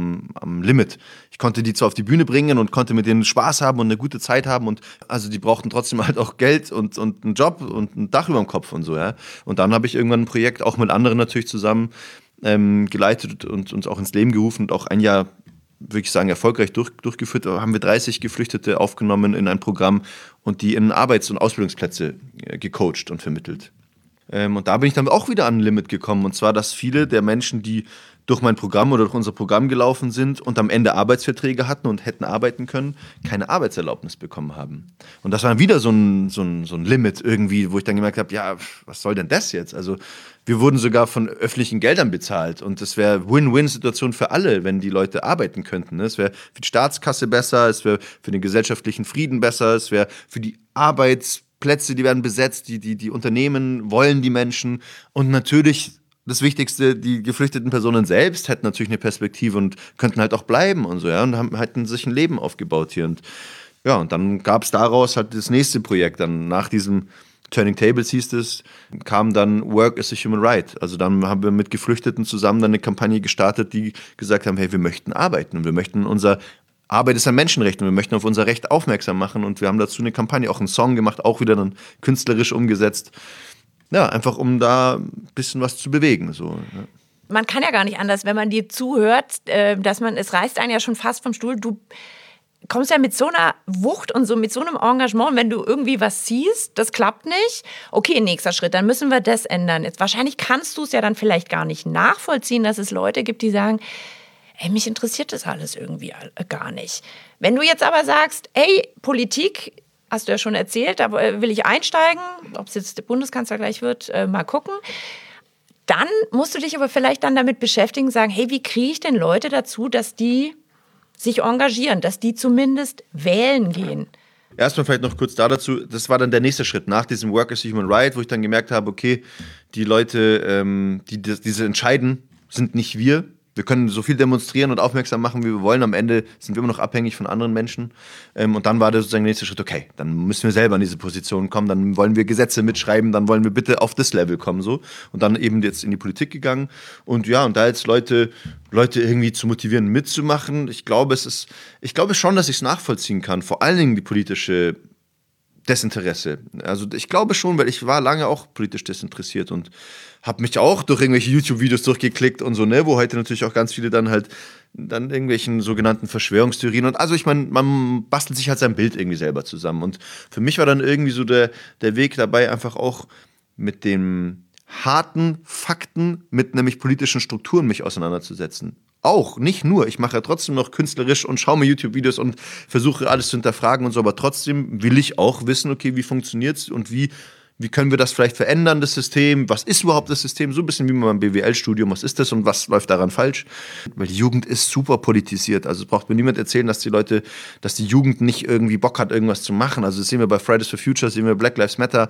am Limit. Ich konnte die zwar auf die Bühne bringen und konnte mit denen Spaß haben und eine gute Zeit haben und also die brauchten trotzdem halt auch Geld und einen Job und ein Dach über dem Kopf und so, ja. Und dann habe ich irgendwann ein Projekt auch mit anderen natürlich zusammen geleitet und uns auch ins Leben gerufen und auch ein Jahr, würde ich sagen, erfolgreich durchgeführt. Da haben wir 30 Geflüchtete aufgenommen in ein Programm und die in Arbeits- und Ausbildungsplätze gecoacht und vermittelt. Und da bin ich dann auch wieder an ein Limit gekommen. Und zwar, dass viele der Menschen, die durch mein Programm oder durch unser Programm gelaufen sind und am Ende Arbeitsverträge hatten und hätten arbeiten können, keine Arbeitserlaubnis bekommen haben. Und das war wieder so ein Limit irgendwie, wo ich dann gemerkt habe, ja, was soll denn das jetzt? Also wir wurden sogar von öffentlichen Geldern bezahlt und es wäre Win-Win-Situation für alle, wenn die Leute arbeiten könnten. Es wäre für die Staatskasse besser, es wäre für den gesellschaftlichen Frieden besser, es wäre für die Arbeitsplätze, die werden besetzt, die Unternehmen wollen die Menschen und natürlich das Wichtigste, die geflüchteten Personen selbst hätten natürlich eine Perspektive und könnten halt auch bleiben und so, ja, und hätten sich ein Leben aufgebaut hier. Und ja, und dann gab es daraus halt das nächste Projekt. Dann nach diesem Turning Tables hieß es, kam dann Work is a Human Right. Also dann haben wir mit Geflüchteten zusammen dann eine Kampagne gestartet, die gesagt haben, hey, wir möchten arbeiten und wir möchten Arbeit ist ein Menschenrecht und wir möchten auf unser Recht aufmerksam machen und wir haben dazu eine Kampagne, auch einen Song gemacht, auch wieder dann künstlerisch umgesetzt. Ja, einfach um da ein bisschen was zu bewegen. So, ja. Man kann ja gar nicht anders, wenn man dir zuhört, es reißt einen ja schon fast vom Stuhl. Du kommst ja mit so einer Wucht und so mit so einem Engagement, wenn du irgendwie was siehst, das klappt nicht. Okay, nächster Schritt, dann müssen wir das ändern. Jetzt, wahrscheinlich kannst du es ja dann vielleicht gar nicht nachvollziehen, dass es Leute gibt, die sagen, ey, mich interessiert das alles irgendwie gar nicht. Wenn du jetzt aber sagst, ey, Politik, hast du ja schon erzählt, da will ich einsteigen, ob es jetzt der Bundeskanzler gleich wird, mal gucken. Dann musst du dich aber vielleicht dann damit beschäftigen, sagen, hey, wie kriege ich denn Leute dazu, dass die sich engagieren, dass die zumindest wählen gehen? Erstmal vielleicht noch kurz dazu, das war dann der nächste Schritt nach diesem Work is a Human Right, wo ich dann gemerkt habe, okay, die Leute, die diese entscheiden, sind nicht wir. Wir können so viel demonstrieren und aufmerksam machen, wie wir wollen. Am Ende sind wir immer noch abhängig von anderen Menschen. Und dann war der sozusagen der nächste Schritt, okay, dann müssen wir selber in diese Position kommen, dann wollen wir Gesetze mitschreiben, dann wollen wir bitte auf das Level kommen. So. Und dann eben jetzt in die Politik gegangen. Und ja, und da jetzt Leute irgendwie zu motivieren, mitzumachen, ich glaube schon, dass ich es nachvollziehen kann. Vor allen Dingen die politische Desinteresse. Also ich glaube schon, weil ich war lange auch politisch desinteressiert und habe mich auch durch irgendwelche YouTube-Videos durchgeklickt und so, ne, wo heute natürlich auch ganz viele dann irgendwelchen sogenannten Verschwörungstheorien und also ich meine, man bastelt sich halt sein Bild irgendwie selber zusammen und für mich war dann irgendwie so der Weg dabei einfach auch mit den harten Fakten, mit nämlich politischen Strukturen mich auseinanderzusetzen. Auch, nicht nur. Ich mache ja trotzdem noch künstlerisch und schaue mir YouTube-Videos und versuche alles zu hinterfragen und so, aber trotzdem will ich auch wissen, okay, wie funktioniert's und wie können wir das vielleicht verändern, das System? Was ist überhaupt das System? So ein bisschen wie beim BWL-Studium, was ist das und was läuft daran falsch? Weil die Jugend ist super politisiert. Also braucht mir niemand erzählen, dass die Jugend nicht irgendwie Bock hat, irgendwas zu machen. Also das sehen wir bei Fridays for Future, das sehen wir bei Black Lives Matter.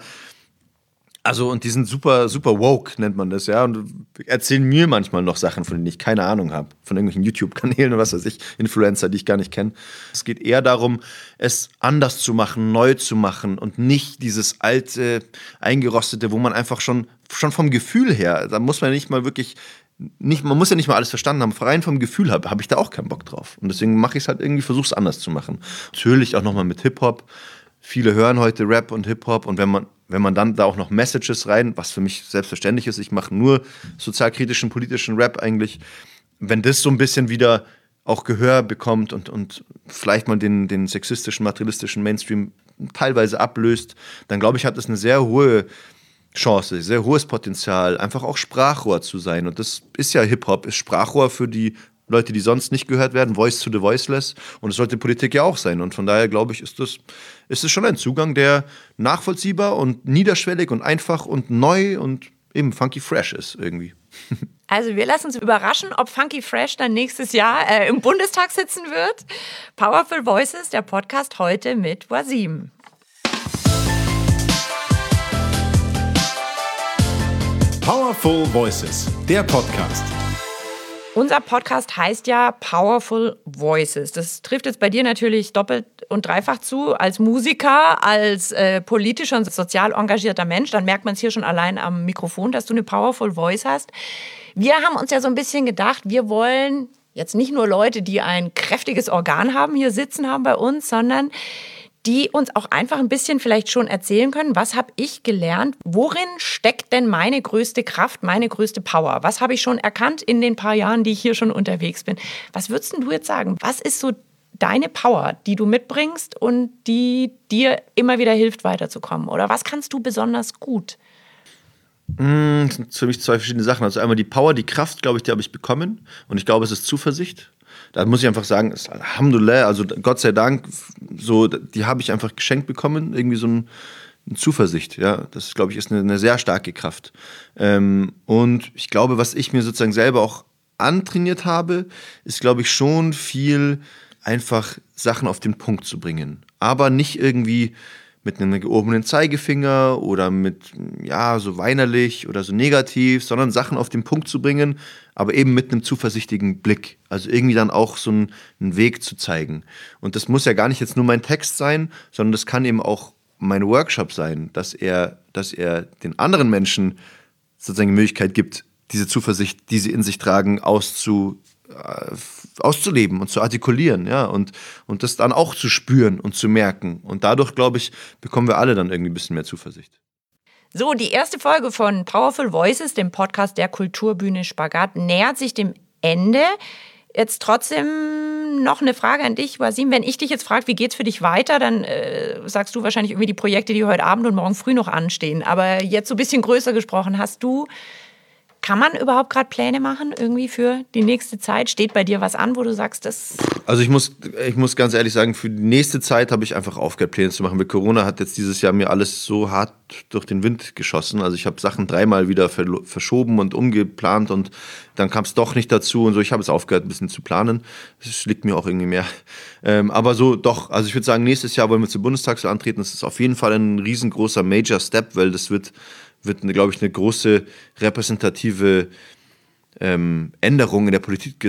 Also, und die sind super, super woke, nennt man das, ja. Und erzählen mir manchmal noch Sachen, von denen ich keine Ahnung habe. Von irgendwelchen YouTube-Kanälen oder was weiß ich, Influencer, die ich gar nicht kenne. Es geht eher darum, es anders zu machen, neu zu machen und nicht dieses alte, eingerostete, wo man einfach schon vom Gefühl her, da muss man nicht mal wirklich, man muss ja nicht mal alles verstanden haben, rein vom Gefühl habe ich da auch keinen Bock drauf. Und deswegen mache ich es halt irgendwie, versuche es anders zu machen. Natürlich auch nochmal mit Hip-Hop. Viele hören heute Rap und Hip-Hop und wenn man dann da auch noch Messages rein, was für mich selbstverständlich ist, ich mache nur sozialkritischen, politischen Rap eigentlich, wenn das so ein bisschen wieder auch Gehör bekommt und vielleicht mal den sexistischen, materialistischen Mainstream teilweise ablöst, dann glaube ich, hat das eine sehr hohe Chance, sehr hohes Potenzial, einfach auch Sprachrohr zu sein. Und das ist ja Hip-Hop, ist Sprachrohr für die Leute, die sonst nicht gehört werden, Voice to the Voiceless. Und es sollte Politik ja auch sein. Und von daher, glaube ich, ist es schon ein Zugang, der nachvollziehbar und niederschwellig und einfach und neu und eben funky fresh ist irgendwie. Also wir lassen uns überraschen, ob Funky Fresh dann nächstes Jahr im Bundestag sitzen wird. Powerful Voices, der Podcast heute mit Wasim. Powerful Voices, der Podcast. Unser Podcast heißt ja Powerful Voices. Das trifft jetzt bei dir natürlich doppelt und dreifach zu. Als Musiker, als politischer und sozial engagierter Mensch, dann merkt man es hier schon allein am Mikrofon, dass du eine Powerful Voice hast. Wir haben uns ja so ein bisschen gedacht, wir wollen jetzt nicht nur Leute, die ein kräftiges Organ haben, hier sitzen haben bei uns, sondern die uns auch einfach ein bisschen vielleicht schon erzählen können, was habe ich gelernt, worin steckt denn meine größte Kraft, meine größte Power? Was habe ich schon erkannt in den paar Jahren, die ich hier schon unterwegs bin? Was würdest denn du jetzt sagen? Was ist so deine Power, die du mitbringst und die dir immer wieder hilft, weiterzukommen? Oder was kannst du besonders gut? Das sind für mich zwei verschiedene Sachen. Also einmal die Power, die Kraft, glaube ich, die habe ich bekommen. Und ich glaube, es ist Zuversicht. Da muss ich einfach sagen, Alhamdulillah, also Gott sei Dank, so, die habe ich einfach geschenkt bekommen. Irgendwie so eine Zuversicht. Ja? Das, glaube ich, ist eine sehr starke Kraft. Und ich glaube, was ich mir sozusagen selber auch antrainiert habe, ist, glaube ich, schon viel einfach Sachen auf den Punkt zu bringen. Aber nicht irgendwie mit einem gehobenen Zeigefinger oder mit, ja, so weinerlich oder so negativ, sondern Sachen auf den Punkt zu bringen, aber eben mit einem zuversichtlichen Blick. Also irgendwie dann auch so einen Weg zu zeigen. Und das muss ja gar nicht jetzt nur mein Text sein, sondern das kann eben auch mein Workshop sein, dass er den anderen Menschen sozusagen die Möglichkeit gibt, diese Zuversicht, die sie in sich tragen, auszuleben und zu artikulieren, ja, und das dann auch zu spüren und zu merken. Und dadurch, glaube ich, bekommen wir alle dann irgendwie ein bisschen mehr Zuversicht. So, die erste Folge von Powerful Voices, dem Podcast der Kulturbühne Spagat, nähert sich dem Ende. Jetzt trotzdem noch eine Frage an dich, Wasim. Wenn ich dich jetzt frage, wie geht's für dich weiter, dann sagst du wahrscheinlich irgendwie die Projekte, die heute Abend und morgen früh noch anstehen. Aber jetzt so ein bisschen größer gesprochen, kann man überhaupt gerade Pläne machen irgendwie für die nächste Zeit? Steht bei dir was an, wo du sagst, das... Also ich muss ganz ehrlich sagen, für die nächste Zeit habe ich einfach aufgehört, Pläne zu machen. Weil Corona hat jetzt dieses Jahr mir alles so hart durch den Wind geschossen. Also ich habe Sachen 3-mal wieder verschoben und umgeplant und dann kam es doch nicht dazu und so. Ich habe es aufgehört, ein bisschen zu planen. Das liegt mir auch irgendwie mehr. Aber so doch, also ich würde sagen, nächstes Jahr wollen wir zur Bundestagswahl antreten. Das ist auf jeden Fall ein riesengroßer Major Step, weil das wird glaube ich, eine große repräsentative Änderung in der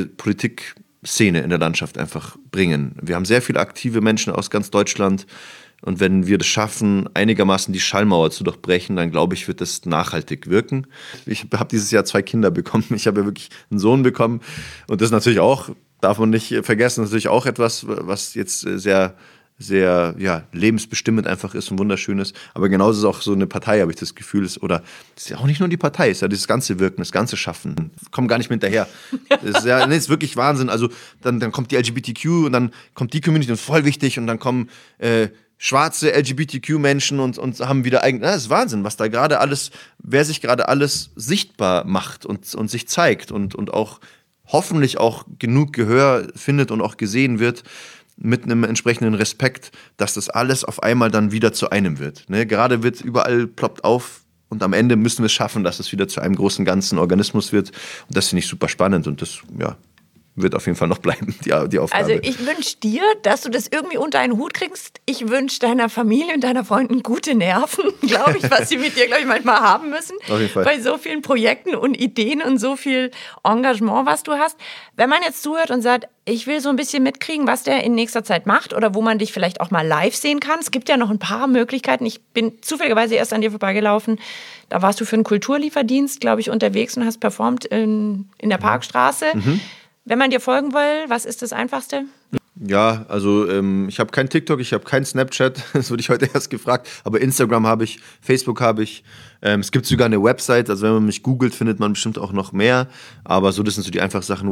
Politikszene in der Landschaft einfach bringen. Wir haben sehr viele aktive Menschen aus ganz Deutschland und wenn wir das schaffen, einigermaßen die Schallmauer zu durchbrechen, dann glaube ich, wird das nachhaltig wirken. Ich habe dieses Jahr 2 Kinder bekommen. Ich habe ja wirklich einen Sohn bekommen und das ist natürlich auch, darf man nicht vergessen, natürlich auch etwas, was jetzt sehr lebensbestimmend einfach ist und wunderschön ist. Aber genauso ist auch so eine Partei, habe ich das Gefühl, es ist ja auch nicht nur die Partei, es ist ja das ganze Wirken, das ganze Schaffen. Kommen gar nicht mehr hinterher. Das ist wirklich Wahnsinn. Also dann kommt die LGBTQ und dann kommt die Community und voll wichtig und dann kommen schwarze LGBTQ-Menschen und haben wieder das ist Wahnsinn, was da gerade alles, wer sich gerade alles sichtbar macht und sich zeigt und auch hoffentlich auch genug Gehör findet und auch gesehen wird, mit einem entsprechenden Respekt, dass das alles auf einmal dann wieder zu einem wird. Ne? Gerade wird überall ploppt auf und am Ende müssen wir es schaffen, dass es wieder zu einem großen ganzen Organismus wird. Und das finde ich super spannend und das wird auf jeden Fall noch bleiben, die Aufgabe. Also ich wünsche dir, dass du das irgendwie unter einen Hut kriegst. Ich wünsche deiner Familie und deiner Freunden gute Nerven, glaube ich, was sie mit dir, glaube ich, manchmal haben müssen. Auf jeden Fall. Bei so vielen Projekten und Ideen und so viel Engagement, was du hast. Wenn man jetzt zuhört und sagt, ich will so ein bisschen mitkriegen, was der in nächster Zeit macht oder wo man dich vielleicht auch mal live sehen kann. Es gibt ja noch ein paar Möglichkeiten. Ich bin zufälligerweise erst an dir vorbeigelaufen. Da warst du für einen Kulturlieferdienst, glaube ich, unterwegs und hast performt in der Parkstraße. Mhm. Wenn man dir folgen will, was ist das Einfachste? Ja, also ich habe kein TikTok, ich habe kein Snapchat, das wurde ich heute erst gefragt, aber Instagram habe ich, Facebook habe ich, es gibt sogar eine Website, also wenn man mich googelt, findet man bestimmt auch noch mehr, aber so, das sind so die einfachen Sachen,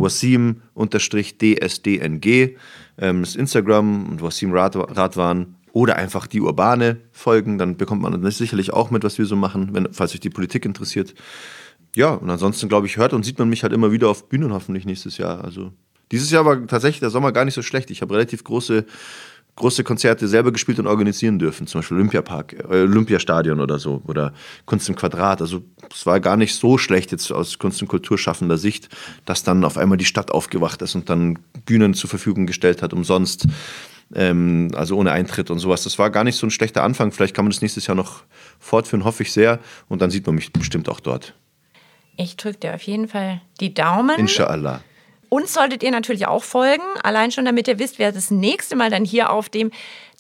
Wasim_DSDNG, das ist Instagram und Wasim Radwan oder einfach die Urbane folgen, dann bekommt man das sicherlich auch mit, was wir so machen, falls euch die Politik interessiert. Ja, und ansonsten, glaube ich, hört und sieht man mich halt immer wieder auf Bühnen hoffentlich nächstes Jahr. Also dieses Jahr war tatsächlich der Sommer gar nicht so schlecht. Ich habe relativ große Konzerte selber gespielt und organisieren dürfen. Zum Beispiel Olympiastadion oder so oder Kunst im Quadrat. Also es war gar nicht so schlecht jetzt aus Kunst- und Kulturschaffender Sicht, dass dann auf einmal die Stadt aufgewacht ist und dann Bühnen zur Verfügung gestellt hat, umsonst. Also ohne Eintritt und sowas. Das war gar nicht so ein schlechter Anfang. Vielleicht kann man das nächstes Jahr noch fortführen, hoffe ich sehr. Und dann sieht man mich bestimmt auch dort. Ich drücke dir auf jeden Fall die Daumen. Inshallah. Uns solltet ihr natürlich auch folgen, allein schon damit ihr wisst, wer das nächste Mal dann hier auf dem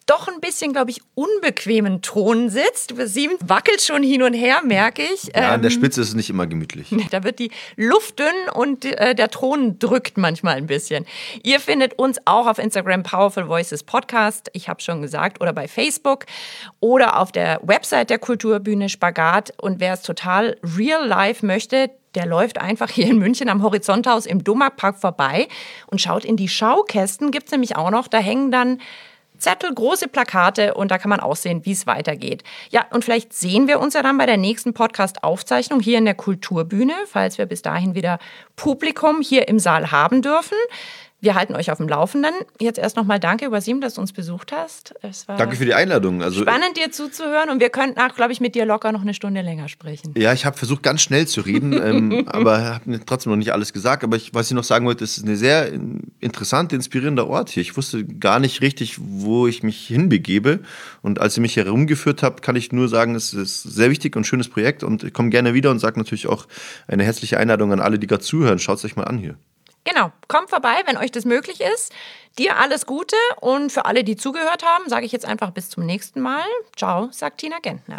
doch ein bisschen, glaube ich, unbequemen Thron sitzt. Sieben wackelt schon hin und her, merke ich. Ja, an der Spitze ist es nicht immer gemütlich. Da wird die Luft dünn und der Thron drückt manchmal ein bisschen. Ihr findet uns auch auf Instagram Powerful Voices Podcast, ich habe schon gesagt, oder bei Facebook oder auf der Website der Kulturbühne Spagat. Und wer es total real life möchte, der läuft einfach hier in München am Horizonthaus im Domarkpark vorbei und schaut in die Schaukästen, gibt es nämlich auch noch, da hängen dann Zettel, große Plakate und da kann man auch sehen, wie es weitergeht. Ja, und vielleicht sehen wir uns ja dann bei der nächsten Podcast-Aufzeichnung hier in der Kulturbühne, falls wir bis dahin wieder Publikum hier im Saal haben dürfen. Wir halten euch auf dem Laufenden. Jetzt erst nochmal danke, Wasim, dass du uns besucht hast. Es war Danke für die Einladung. spannend, dir zuzuhören und wir könnten auch, glaube ich, mit dir locker noch eine Stunde länger sprechen. Ja, ich habe versucht, ganz schnell zu reden, aber habe trotzdem noch nicht alles gesagt. Aber was ich noch sagen wollte, es ist ein sehr interessant, inspirierender Ort hier. Ich wusste gar nicht richtig, wo ich mich hinbegebe. Und als ihr mich hier herumgeführt habt, kann ich nur sagen, es ist ein sehr wichtig und schönes Projekt. Und ich komme gerne wieder und sage natürlich auch eine herzliche Einladung an alle, die gerade zuhören. Schaut es euch mal an hier. Genau, kommt vorbei, wenn euch das möglich ist. Dir alles Gute und für alle, die zugehört haben, sage ich jetzt einfach bis zum nächsten Mal. Ciao, sagt Tina Gentner.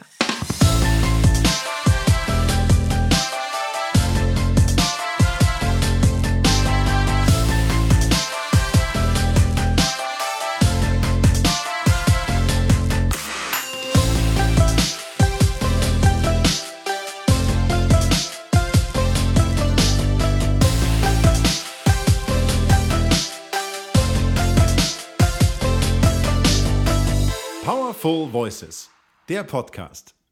Powerful Voices, der Podcast.